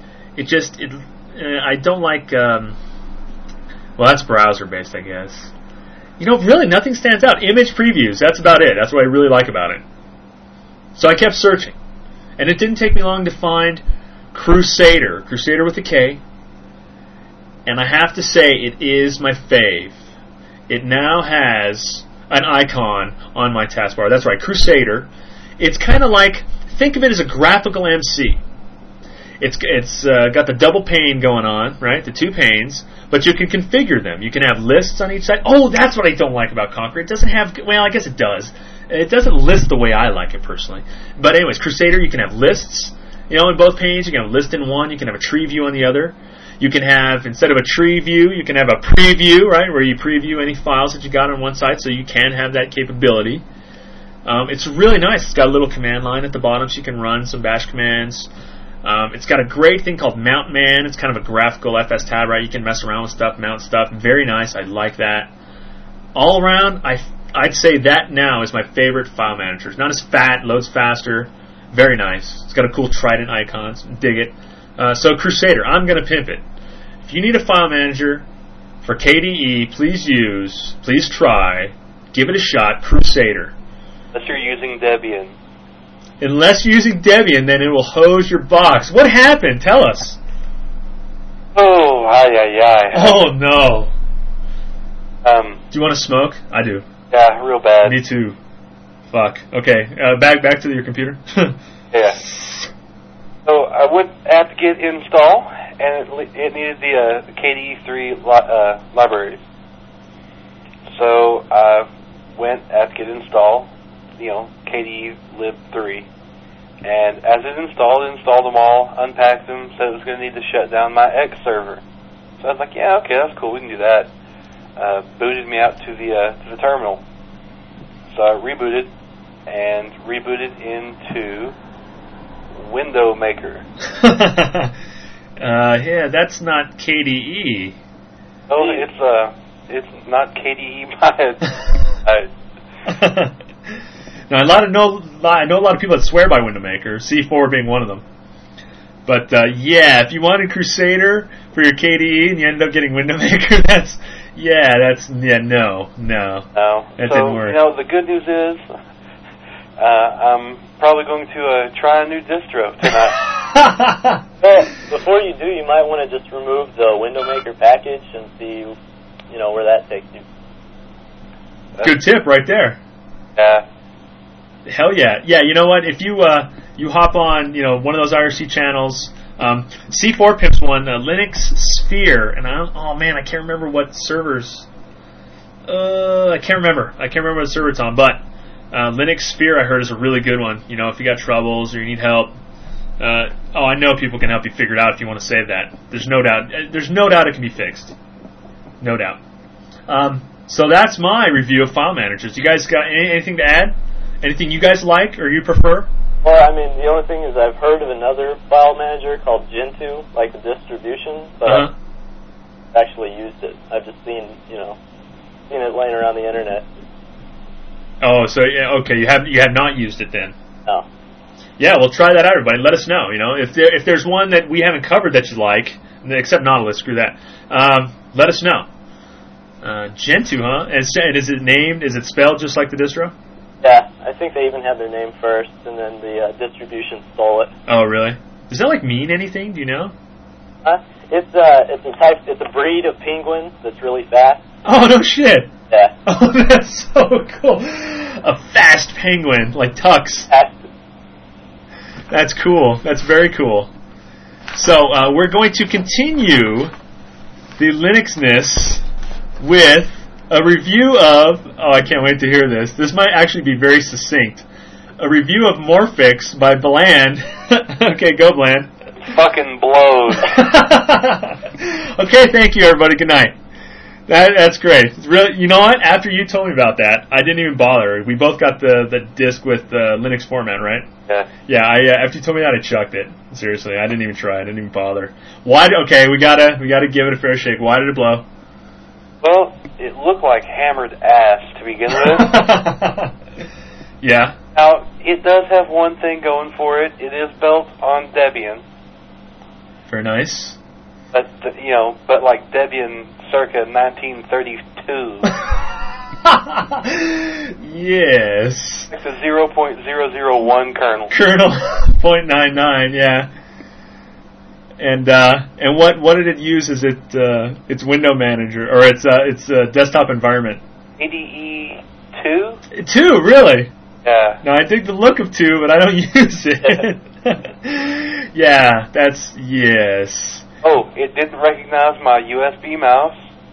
I don't like. Well, that's browser-based, I guess. Really, nothing stands out. Image previews, that's about it. That's what I really like about it. So I kept searching. And it didn't take me long to find Crusader with a K. And I have to say, it is my fave. It now has an icon on my taskbar. That's right, Crusader. It's kind of like, think of it as a graphical MC. It's got the double pane going on, right? The 2 panes, but you can configure them. You can have lists on each side. Oh, that's what I don't like about Conquer. It doesn't have, well, I guess it does. It doesn't list the way I like it personally. But anyways, Crusader, you can have lists, in both panes. You can have a list in one. You can have a tree view on the other. You can have, instead of a tree view, you can have a preview, right, where you preview any files that you got on one side, so you can have that capability. It's really nice. It's got a little command line at the bottom, so you can run some bash commands. It's got a great thing called Mount Man. It's kind of a graphical FS tab, right? You can mess around with stuff, mount stuff. Very nice. I like that. All around, I'd say that now is my favorite file manager. It's not as fat, loads faster. Very nice. It's got a cool trident icon. Dig it. So Crusader, I'm going to pimp it. If you need a file manager for KDE, please try, give it a shot, Crusader. Unless you're using Debian. Unless you're using Debian, then it will hose your box. What happened? Tell us. Oh, aye. Oh, no. Do you want to smoke? I do. Yeah, real bad. Me too. Fuck. Okay, back to your computer. Yeah. So I went apt get install, and it needed the KDE 3 libraries. So I went apt get install, KDE lib 3. And as it installed them all, unpacked them, said it was going to need to shut down my X server. So I was like, yeah, okay, that's cool, we can do that. Booted me out to the terminal. So I rebooted into Window Maker. Yeah, that's not KDE. Oh, it's not KDE. Now, I know a lot of people that swear by Window Maker, C4 being one of them. But yeah, if you wanted Crusader for your KDE and you ended up getting Window Maker, no, that didn't work. The good news is, I'm probably going to try a new distro tonight. Well, before you do, you might want to just remove the Window Maker package and see, where that takes you. Good tip right there. Yeah. Hell yeah. Yeah, you know what? If you hop on, one of those IRC channels, C4 pimps one, Linux Sphere, and I can't remember what servers. I can't remember what server it's on, but Linux Sphere I heard is a really good one. If you got troubles or you need help. I know people can help you figure it out if you want to save that. There's no doubt it can be fixed. No doubt. So that's my review of file managers. You guys got anything to add? Anything you guys like or you prefer? Well, the only thing is I've heard of another file manager called Gentoo, like the distribution, but I've actually used it. I've just seen it laying around the internet. Oh, so yeah, okay, you have not used it then? No. Yeah, well, try that out, everybody. Let us know. If there's one that we haven't covered that you like, except Nautilus, screw that. Let us know. Gentoo, huh? And is it spelled just like the distro? Yeah, I think they even had their name first, and then the distribution stole it. Oh, really? Does that mean anything? Do you know? It's a breed of penguin that's really fast. Oh, no shit. Yeah. Oh, that's so cool. A fast penguin, like Tux. That's cool. That's very cool. So we're going to continue the Linuxness with A review of... Oh, I can't wait to hear this. This might actually be very succinct. A review of Morphix by Bland. Okay, go Bland. Fucking blows. Okay, thank you, everybody. Good night. That's great. It's really, you know what? After you told me about that, I didn't even bother. We both got the disc with the Linux format, right? Yeah. Yeah. After you told me that, I chucked it. Seriously, I didn't even try. I didn't even bother. Why? Okay, we gotta give it a fair shake. Why did it blow? Well, it looked like hammered ass to begin with. Yeah. Now, it does have one thing going for it. It is built on Debian. Very nice. But like Debian circa 1932. Yes. It's a 0.001 kernel. Kernel 0.99, yeah. And what did it use as its window manager or its desktop environment? ADE 2? 2, really? Yeah. No, I dig the look of 2, but I don't use it. Yeah, that's yes. Oh, it didn't recognize my USB mouse.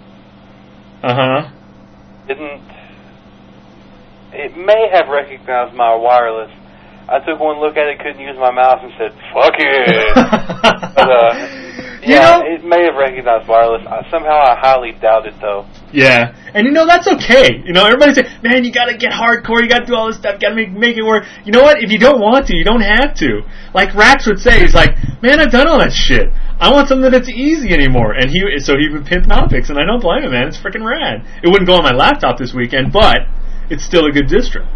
It may have recognized my wireless. I took one look at it, couldn't use my mouse, and said, "Fuck it." But, it may have recognized wireless. Somehow I highly doubt it, though. Yeah, and that's okay. Everybody say, "Man, you gotta get hardcore. You gotta do all this stuff. Gotta make it work." You know what? If you don't want to, you don't have to. Like Rax would say, he's like, "Man, I've done all that shit. I want something that's easy anymore." And he would pimp Knoppix, and I don't blame him, man. It's freaking rad. It wouldn't go on my laptop this weekend, but it's still a good distro.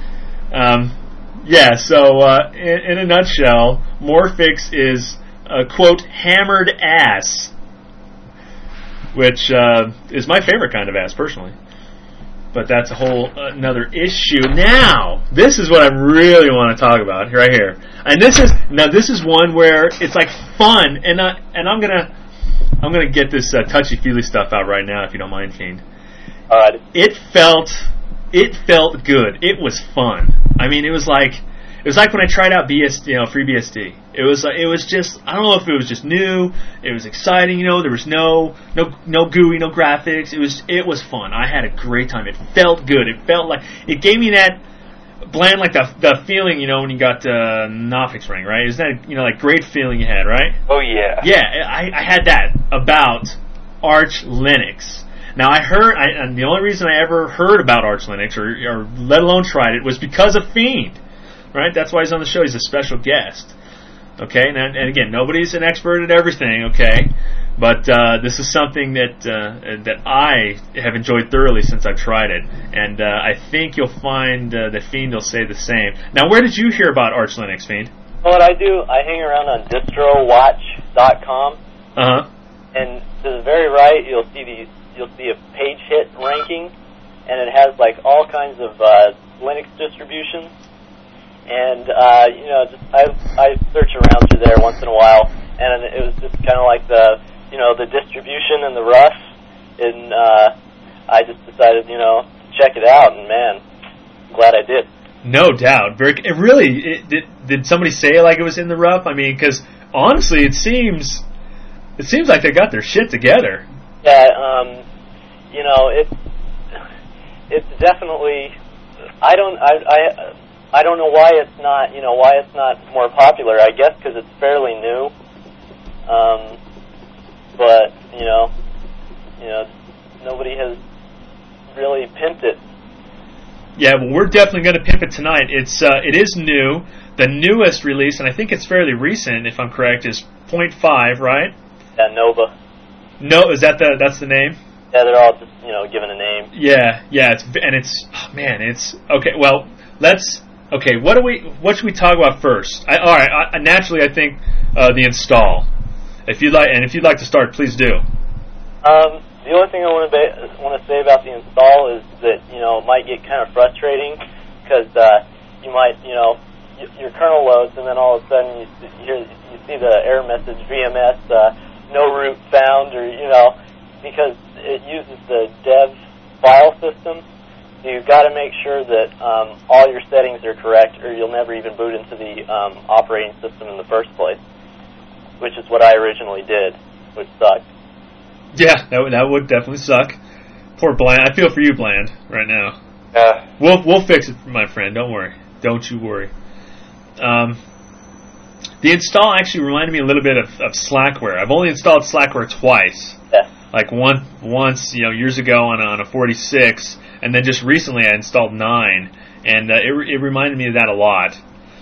Yeah. So in a nutshell, Morphix is quote hammered ass, which is my favorite kind of ass personally. But that's a whole another issue. Now, this is what I really want to talk about right here. And this is one where it's like fun, and I'm gonna get this touchy feely stuff out right now if you don't mind, Fiend. All right. It felt good. It was fun. I mean, it was like when I tried out FreeBSD. It was just, I don't know if it was just new. It was exciting. There was no GUI, no graphics. It was fun. I had a great time. It felt good. It felt like it gave me that Bland, like the feeling, when you got Knoppix running, right? Isn't that like great feeling you had, right? Oh yeah. Yeah, I had that about Arch Linux. Now and the only reason I ever heard about Arch Linux or let alone tried it was because of Fiend, right? That's why he's on the show. He's a special guest. Okay, and again, nobody's an expert at everything. Okay, but this is something that I have enjoyed thoroughly since I've tried it, and I think you'll find that Fiend will say the same. Now, where did you hear about Arch Linux, Fiend? Well, what I do, I hang around on distrowatch.com, and to the very right, you'll see a page hit ranking, and it has like all kinds of Linux distributions. And I search around through there once in a while, and it was just kind of like the distribution and the rough, and I just decided to check it out, and man, I'm glad I did. No doubt, did somebody say it like it was in the rough? I mean, because honestly, it seems like they got their shit together. Yeah, it's definitely. I don't know why it's not more popular. I guess because it's fairly new. But nobody has really pimped it. Yeah, well, we're definitely going to pimp it tonight. It is new. The newest release, and I think it's fairly recent, if I'm correct, is 0.5, right? Yeah, Nova. No, that's the name? Yeah, they're all just given a name. Yeah, it's okay. Well, okay, what should we talk about first? Naturally, I think the install. If you'd like to start, please do. The only thing I want to say about the install is that it might get kind of frustrating because you might your kernel loads and then all of a sudden you see the error message VMS no root found or because it uses the dev file system. You've got to make sure that all your settings are correct, or you'll never even boot into the operating system in the first place, which is what I originally did, which sucked. Yeah, that would definitely suck. Poor Bland. I feel for you, Bland, right now. Yeah. We'll fix it, my friend. Don't worry. Don't you worry. The install actually reminded me a little bit of Slackware. I've only installed Slackware twice. Yeah. Like once, years ago on a 46, and then just recently I installed 9, and it reminded me of that a lot.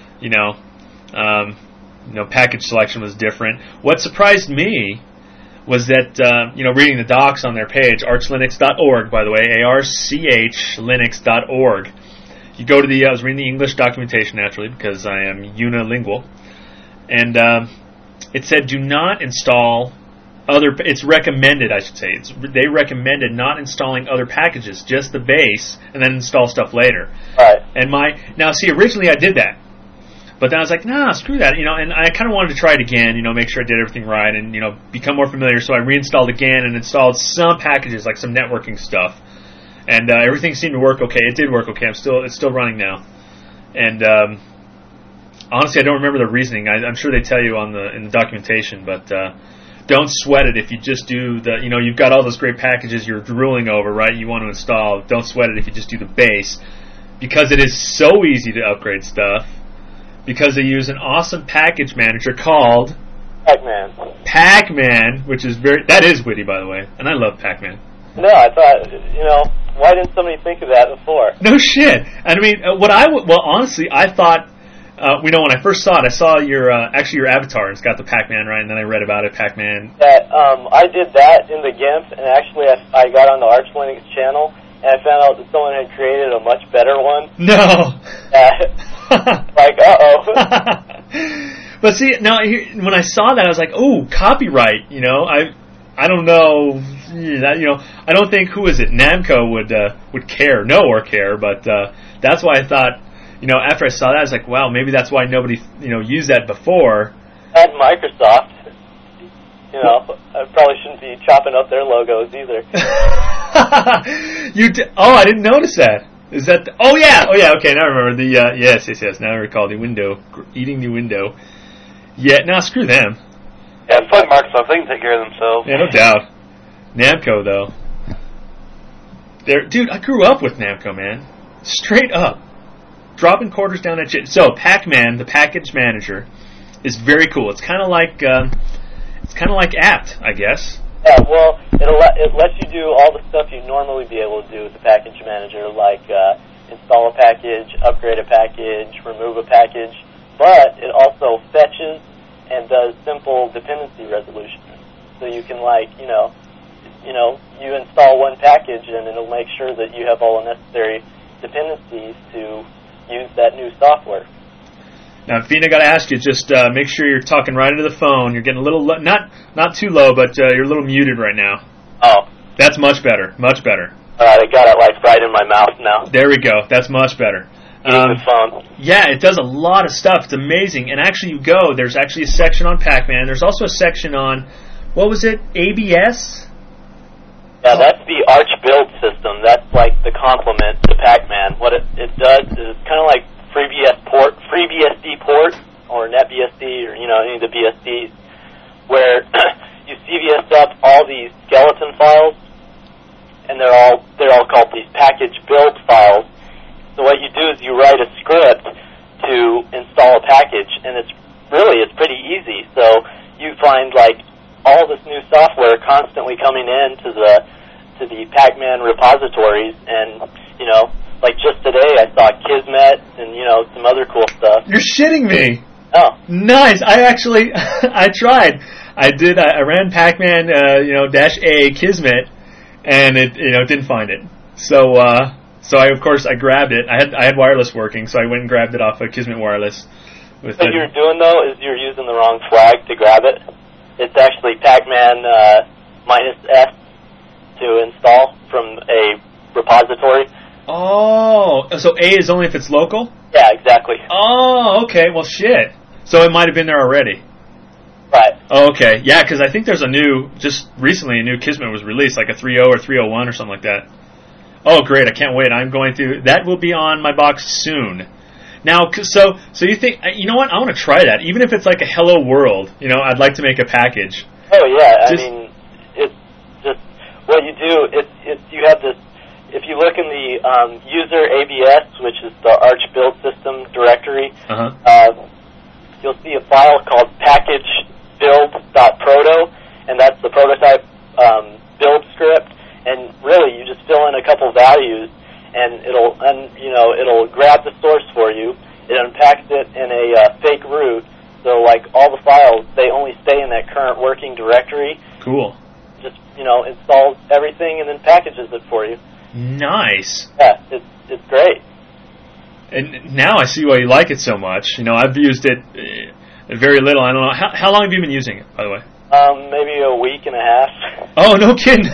Package selection was different. What surprised me was that, reading the docs on their page, archlinux.org, by the way, archlinux.org. You go to I was reading the English documentation naturally because I am unilingual, and it said do not install it's recommended, I should say. They recommended not installing other packages, just the base, and then install stuff later. Right. And originally I did that. But then I was like, nah, screw that, and I kind of wanted to try it again, make sure I did everything right and, become more familiar. So I reinstalled again and installed some packages, like some networking stuff. And everything seemed to work okay. It did work okay. It's still running now. And honestly, I don't remember the reasoning. I'm sure they tell you in the documentation, but don't sweat it if you just do you've got all those great packages you're drooling over, right? You want to install. Don't sweat it if you just do the base, because it is so easy to upgrade stuff. Because they use an awesome package manager called Pacman, which is that is witty, by the way, and I love Pacman. No, I thought, why didn't somebody think of that before? No shit. I mean, honestly, I thought, when I first saw it, I saw your avatar. It's got the Pac-Man, right? And then I read about it, Pac-Man. I did that in the GIMP, and actually I got on the Arch Linux channel, and I found out that someone had created a much better one. No. Like, uh-oh. But see, now when I saw that, I was like, oh, copyright. I don't know. I don't think Namco would care, but that's why I thought. After I saw that, I was like, wow, maybe that's why nobody used that before. And Microsoft. I probably shouldn't be chopping up their logos either. I didn't notice that. Is that? Oh yeah. Okay, now I remember yes. Now I recall the window eating the window. Yeah, no, screw them. Yeah, fuck Microsoft. They can take care of themselves. Yeah, no doubt. Namco though. Dude, I grew up with Namco, man. Straight up, dropping quarters down that shit. So Pac-Man, the package manager, is very cool. It's kind of like apt, I guess. Yeah, well, it lets you do all the stuff you'd normally be able to do with the package manager, like install a package, upgrade a package, remove a package, but it also fetches and does simple dependency resolution. So you can you install one package and it'll make sure that you have all the necessary dependencies to use that new software. Now, Fina, got to ask you, just make sure you're talking right into the phone. You're getting a little, not too low, but you're a little muted right now. Oh. That's much better, much better. All right, I got it right in my mouth now. There we go. That's much better. The phone. Yeah, it does a lot of stuff. It's amazing. And actually, there's actually a section on Pac-Man. There's also a section on, what was it, ABS? Yeah, that's the Arch build system. That's like the complement to Pac-Man. What it does is it's kind of like FreeBSD port, or NetBSD, or any of the BSDs, where you CVS up all these skeleton files, and they're all called these package build files. So what you do is you write a script to install a package, and it's pretty easy. So you find all this new software constantly coming in to the Pac-Man repositories, and like just today I saw Kismet and some other cool stuff. You're shitting me. Oh, nice. I actually I tried. I ran Pac-Man -A Kismet, and it didn't find it. So I grabbed it. I had wireless working, so I went and grabbed it off of Kismet Wireless. What you're doing though is you're using the wrong flag to grab it. It's actually Pac-Man -S to install from a repository. Oh, so A is only if it's local? Yeah, exactly. Oh, okay. Well, shit. So it might have been there already. Right. Oh, okay. Yeah, because I think there's just recently a new Kismet was released, like a 3.0 or 3.01 or something like that. Oh, great. I can't wait. I'm going to, that will be on my box soon. Now, so you think, you know what? I want to try that. Even if it's like a Hello World, I'd like to make a package. Oh, yeah. I mean, it's just, what you do, you have this user ABS, which is the Arch Build System directory, you'll see a file called packagebuild.proto, and that's the prototype build script. And really, you just fill in a couple values, and it'll grab the source for you. It unpacks it in a fake root, so like all the files, they only stay in that current working directory. Cool. Just installs everything and then packages it for you. Nice. Yeah, it's great. And now I see why you like it so much. I've used it very little. I don't know. How long have you been using it, by the way? Maybe a week and a half. Oh, no kidding.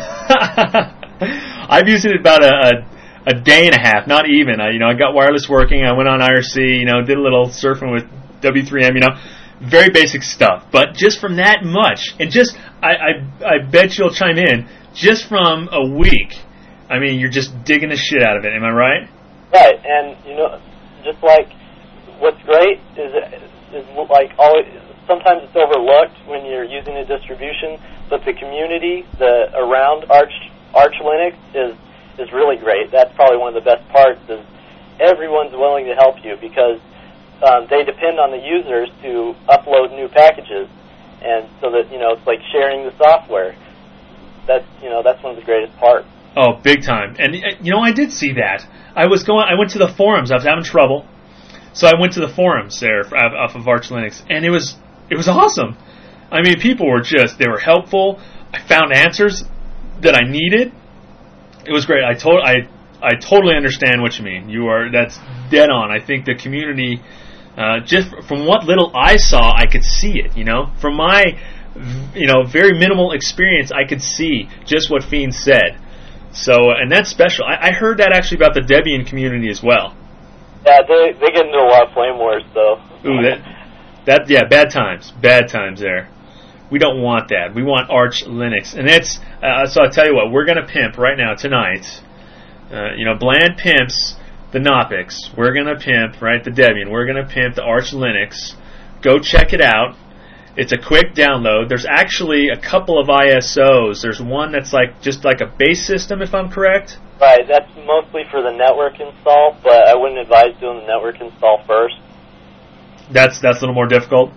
I've used it about a day and a half, not even. I got wireless working. I went on IRC, did a little surfing with W3M, very basic stuff. But just from that much, and just, I bet you'll chime in, just from a week, you're just digging the shit out of it. Am I right? Right, and just like what's great is like always. Sometimes it's overlooked when you're using a distribution, but the community around Arch Linux is really great. That's probably one of the best parts. Is everyone's willing to help you because they depend on the users to upload new packages, and so that it's like sharing the software. That's one of the greatest parts. Oh, big time. And I did see that. I went to the forums. I was having trouble, so I went to the forums there off of Arch Linux, and it was awesome. People were they were helpful. I found answers that I needed. It was great. I totally understand what you mean. That's dead on. I think the community, just from what little I saw, I could see it, From my, very minimal experience, I could see just what Fiend said. So, and that's special. I heard that actually about the Debian community as well. Yeah, they get into a lot of flame wars, though. Ooh, bad times there. We don't want that. We want Arch Linux, and that's so. I'll tell you what, we're gonna pimp right now tonight. Bland pimps the Knoppix. We're gonna pimp the Debian. We're gonna pimp the Arch Linux. Go check it out. It's a quick download. There's actually a couple of ISOs. There's one that's just like a base system, if I'm correct. Right. That's mostly for the network install, but I wouldn't advise doing the network install first. That's a little more difficult.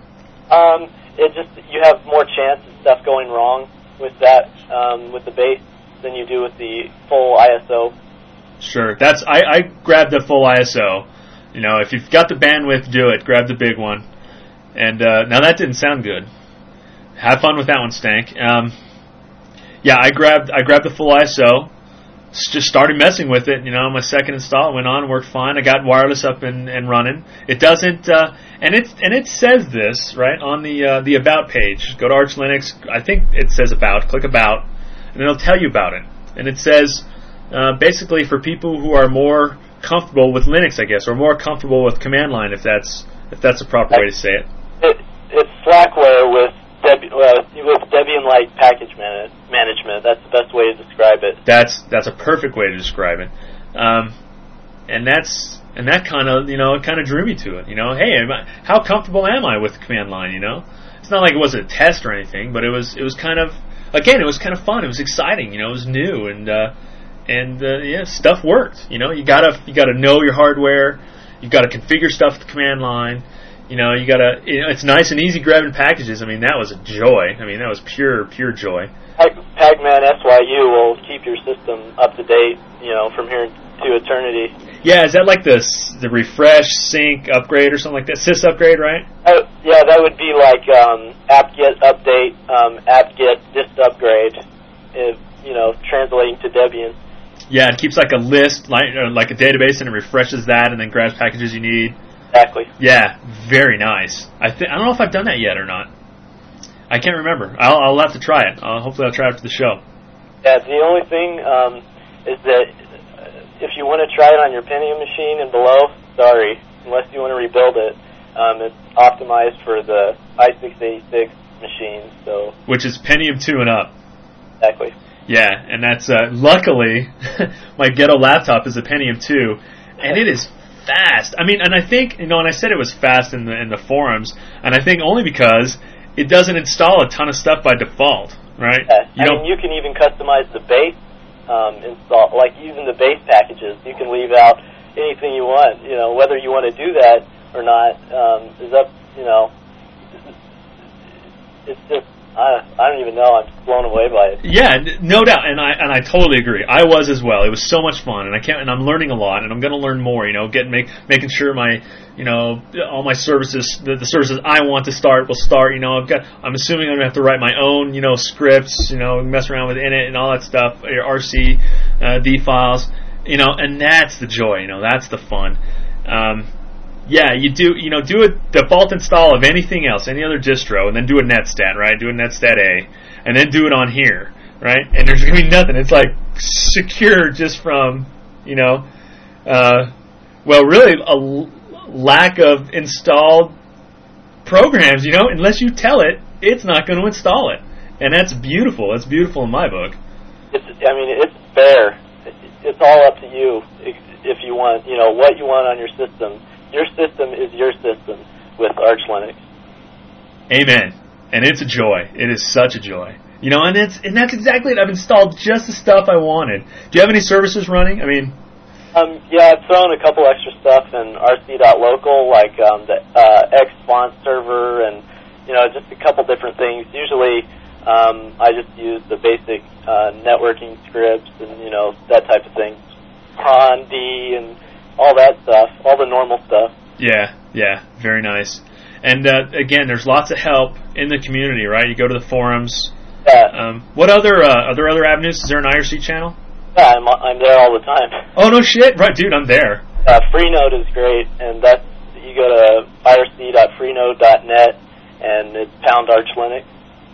You have more chance of stuff going wrong with that with the base than you do with the full ISO. Sure. I grabbed the full ISO. If you've got the bandwidth, do it. Grab the big one. And now that didn't sound good. Have fun with that one, Stank. I grabbed the full ISO. Just started messing with it. My second install went on, worked fine. I got wireless up and running. It doesn't, and it says this right on the about page. Go to Arch Linux. I think it says about. Click about, and it'll tell you about it. And it says basically for people who are more comfortable with Linux, I guess, or more comfortable with command line, if that's a proper way to say it. It's Slackware with Debian-like package management. That's the best way to describe it. That's a perfect way to describe it. And that kind of drew me to it. Hey, how comfortable am I with the command line? It's not like it wasn't a test or anything, but it was kind of fun. It was exciting. It was new and stuff worked. You gotta know your hardware. You gotta configure stuff with the command line. It's nice and easy grabbing packages. That was a joy. That was pure joy. Pacman SYU will keep your system up to date, from here to eternity. Yeah, is that like the refresh, sync, upgrade, or something like that? Sys upgrade, right? Yeah, that would be like apt-get update, apt-get dist upgrade, translating to Debian. Yeah, it keeps like a list, like a database, and it refreshes that, and then grabs packages you need. Exactly. Yeah, very nice. I don't know if I've done that yet or not. I can't remember. I'll have to try it. Hopefully I'll try it after the show. Yeah, the only thing is that if you want to try it on your Pentium machine and below, sorry, unless you want to rebuild it, it's optimized for the i686 machine. So which is Pentium 2 and up. Exactly. Yeah, and that's luckily my ghetto laptop is a Pentium 2, and it is fast. And I think and I said it was fast in the forums, and I think only because it doesn't install a ton of stuff by default, right? Yeah. You can even customize the base install, like even the base packages. You can leave out anything you want. You know, whether you want to do that or not is up. You know, it's just I don't even know. I'm just blown away by it. Yeah, no doubt, and I totally agree. I was as well. It was so much fun, and I'm learning a lot, and I'm going to learn more. You know, making sure my, you know, all my services, the services I want to start will start. You know, I'm assuming I'm going to have to write my own, you know, scripts. You know, mess around with init and all that stuff. Your RC, D files. You know, and that's the joy. You know, that's the fun. Yeah, you do a default install of anything else, any other distro, and then do a netstat, right? Do a netstat A, and then do it on here, right? And there's going to be nothing. It's like secure just from, you know, well, really a lack of installed programs, you know, unless you tell it, it's not going to install it. And that's beautiful. That's beautiful in my book. It's fair. It's all up to you if you want, you know, what you want on your system. Your system is your system with Arch Linux. Amen. And it's a joy. It is such a joy. You know, and that's exactly it. I've installed just the stuff I wanted. Do you have any services running? I mean, yeah, I've thrown a couple extra stuff in rc.local, like the Xfont server, and you know, just a couple different things. Usually, I just use the basic networking scripts and you know that type of thing, cron D and all that stuff, all the normal stuff. Yeah, very nice. And again, there's lots of help in the community, right? You go to the forums. Yeah. What other are there other avenues? Is there an IRC channel? Yeah, I'm there all the time. Oh no shit! Right, dude, I'm there. Freenode is great, and that's you go to irc.freenode.net, and it's #ArchLinux.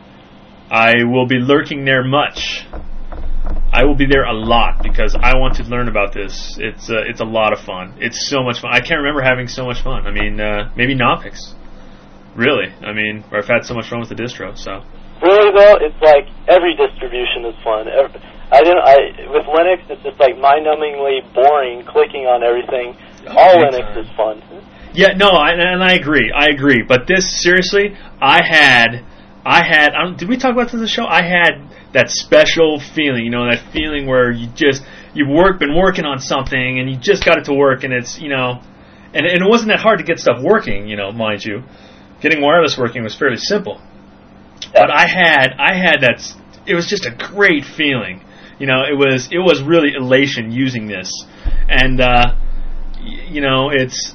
I will be lurking there much. I will be there a lot because I want to learn about this. It's a lot of fun. It's so much fun. I can't remember having so much fun. I mean, maybe Knoppix. Really. I mean, I've had so much fun with the distro. So. Really though, it's like every distribution is fun. With Linux, it's just like mind-numbingly boring clicking on everything. All Linux is fun. Yeah, no, and I agree. But this, seriously, I had. Did we talk about this in the show? I had that special feeling, you know, that feeling where you've been working on something and you just got it to work, and it's, you know, and it wasn't that hard to get stuff working, you know, mind you. Getting wireless working was fairly simple. Yeah. But I had that. It was just a great feeling, you know. It was really elation using this, and you know, it's.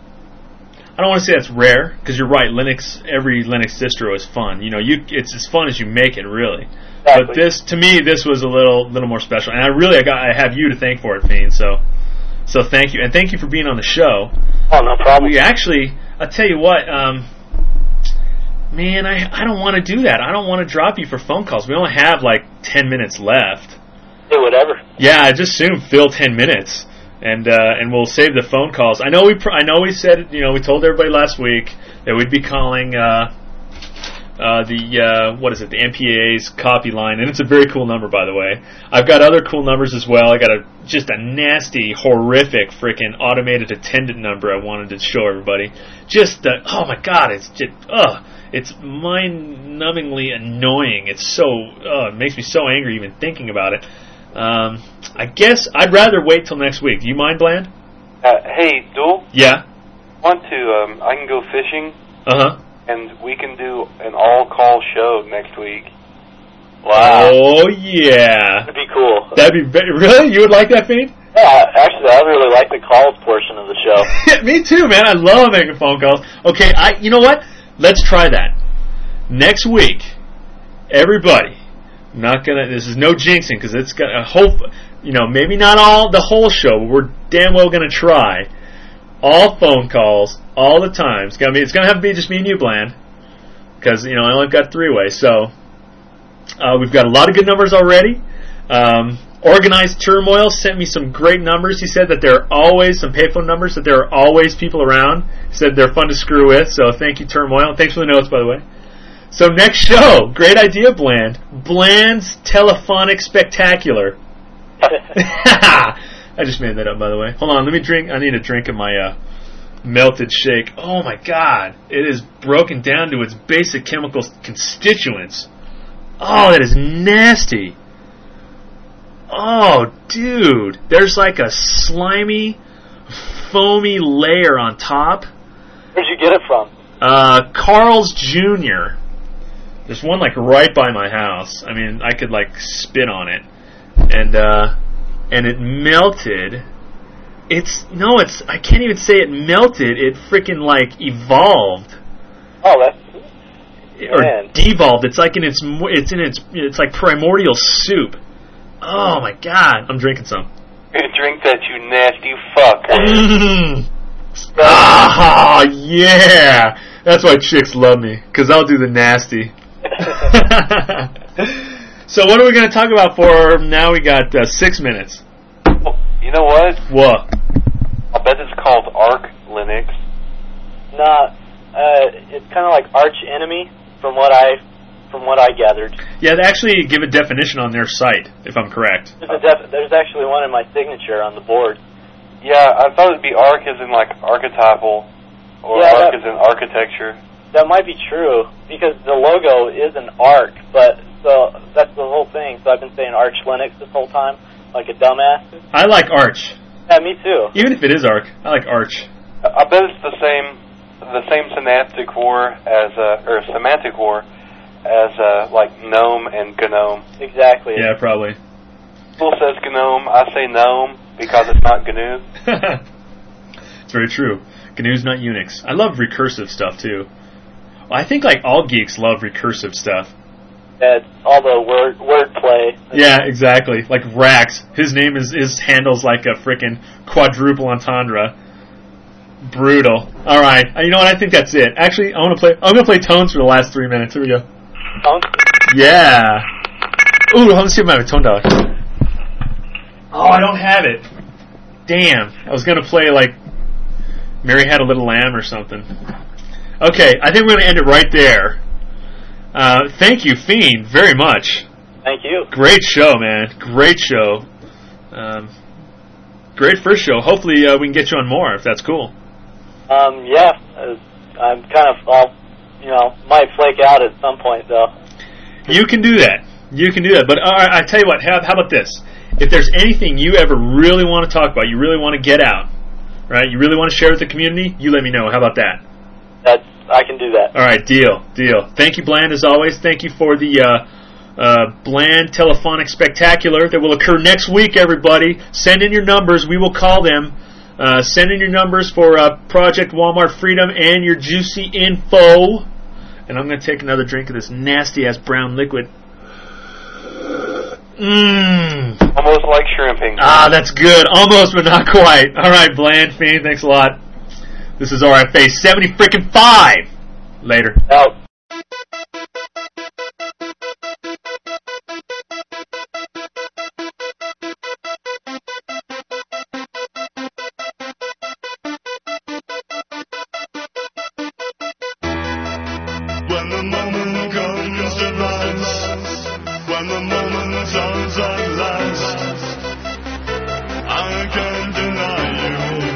I don't want to say that's rare because you're right. Every Linux distro is fun. You know, it's as fun as you make it, really. Exactly. But to me, this was a little more special, and I have you to thank for it, Fiend. So thank you, and thank you for being on the show. Oh, no problem. We actually, I'll tell you what, man, I don't want to do that. I don't want to drop you for phone calls. We only have like 10 minutes left. Yeah, whatever. Yeah, I just assume fill 10 minutes. And we'll save the phone calls. I know we said, you know, we told everybody last week that we'd be calling the MPAA's copy line, and it's a very cool number, by the way. I've got other cool numbers as well. I got just a nasty, horrific, freaking automated attendant number I wanted to show everybody. Oh my god, it's mind-numbingly annoying. It's so it makes me so angry even thinking about it. I guess I'd rather wait till next week. Do you mind, Bland? Hey, Duel? Yeah? I can go fishing. Uh-huh. And we can do an all-call show next week. Wow. Oh, yeah. That'd be cool. Really? You would like that, Fiend? Yeah, actually, I really like the calls portion of the show. Me too, man. I love making phone calls. Okay, you know what? Let's try that. Next week, everybody... This is no jinxing because it's got a hope, you know, maybe not the whole show, but we're damn well going to try all phone calls all the time. It's going to have to be just me and you, Bland, because, you know, I only got 3-way. So we've got a lot of good numbers already. Organized Turmoil sent me some great numbers. He said that there are always some payphone numbers, that there are always people around. He said they're fun to screw with. So thank you, Turmoil. Thanks for the notes, by the way. So next show, great idea, Bland. Bland's Telephonic Spectacular. I just made that up, by the way. Hold on, let me drink. I need a drink of my melted shake. Oh my god, it is broken down to its basic chemical constituents. Oh, that is nasty. Oh, dude. There's like a slimy, foamy layer on top. Where'd you get it from? Carl's Jr. There's one like right by my house. I mean, I could like spit on it. And it melted. I can't even say it melted. It freaking like evolved. Oh, that's... Or Man. devolved. It's like it's like primordial soup. Oh my god, I'm drinking some. Drink that, you nasty fuck. Ah, yeah. That's why chicks love me, because I'll do the nasty. So what are we going to talk about for now? We got 6 minutes. You know what? What? I bet it's called Arch Linux. Nah, it's kind of like arch enemy from what I gathered. Yeah, they actually give a definition on their site, if I'm correct. There's actually one in my signature on the board. Yeah, I thought it'd be arc as in like archetypal, or arc as in architecture. That might be true, because the logo is an arc, so that's the whole thing. So I've been saying Arch Linux this whole time, like a dumbass. I like Arch. Yeah, me too. Even if it is Arc, I like Arch. I bet it's the same semantic war as like GNOME and GNOME. Exactly. Yeah, probably. School says GNOME, I say GNOME because it's not GNU. It's very true. GNU's not Unix. I love recursive stuff too. I think like all geeks love recursive stuff. It's all the wordplay. Yeah, exactly. Like Rax, his handle's like a frickin' quadruple entendre. Brutal. All right, you know what? I think that's it. Actually, I'm gonna play tones for the last 3 minutes. Here we go. Tones? Yeah. Ooh, let's see if I have a tone dollar. Oh, I don't have it. Damn. I was gonna play like Mary Had a Little Lamb or something. Okay, I think we're gonna end it right there. Thank you, Fiend, very much. Thank you. Great show, man. Great show. Great first show. Hopefully we can get you on more, if that's cool. Yeah. I'm kind of, might flake out at some point, though. You can do that. But I tell you what, how about this? If there's anything you ever really want to talk about, you really want to get out, right? You really want to share with the community, you let me know. How about that? I can do that. All right, deal. Thank you, Bland, as always. Thank you for the Bland Telephonic Spectacular that will occur next week, everybody. Send in your numbers. We will call them. Send in your numbers for Project Walmart Freedom and your juicy info. And I'm going to take another drink of this nasty-ass brown liquid. Almost like shrimping. Ah, that's good. Almost, but not quite. All right, Bland, Fiend, thanks a lot. This is RFA 70-5. Later. Out. When the moment comes to rise, when the moment sounds at last, I can't deny you.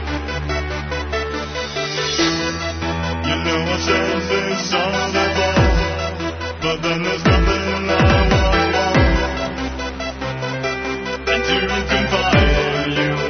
You know I said this all before, but then there's nothing I want and to confide in you.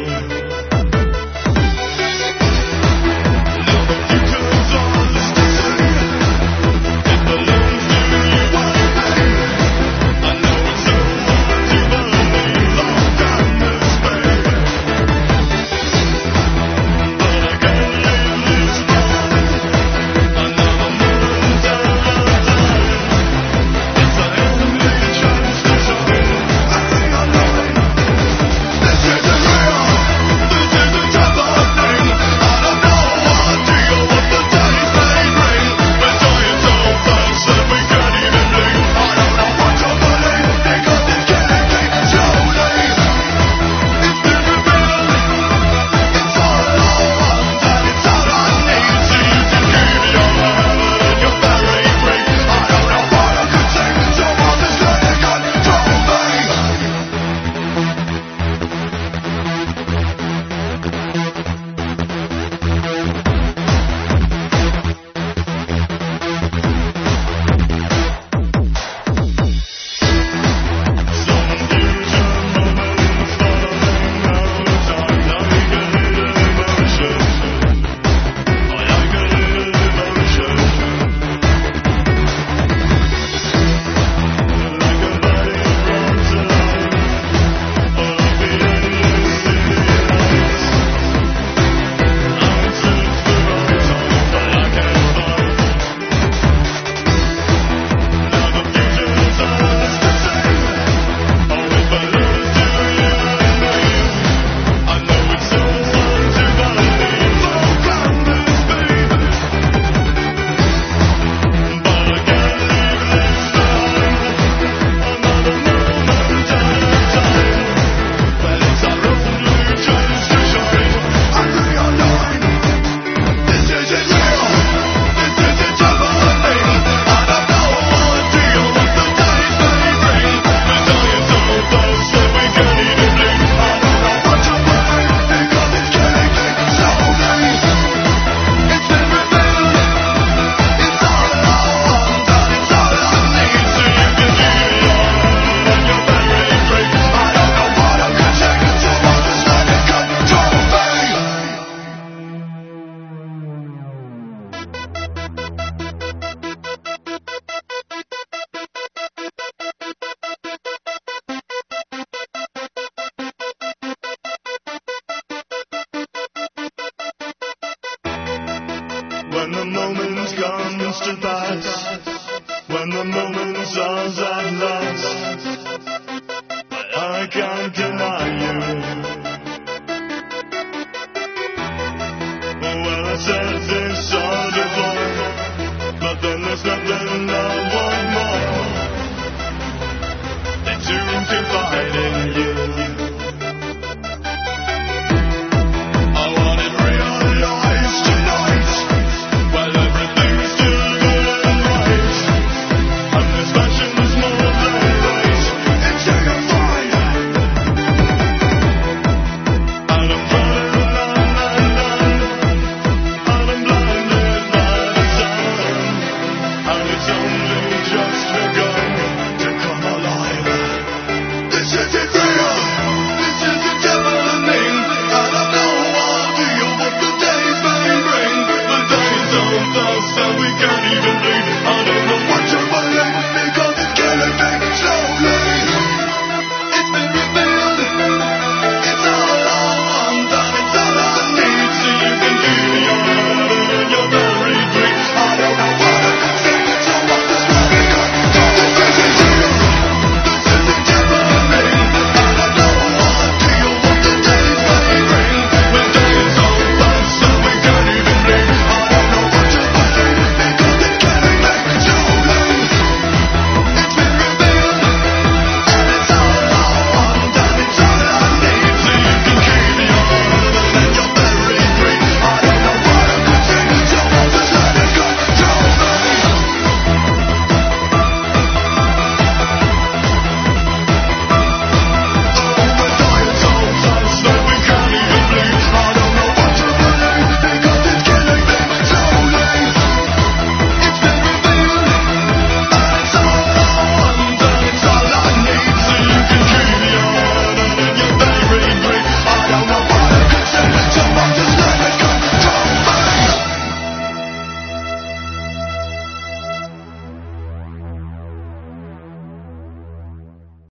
when the moment comes to pass, when the moment comes at last.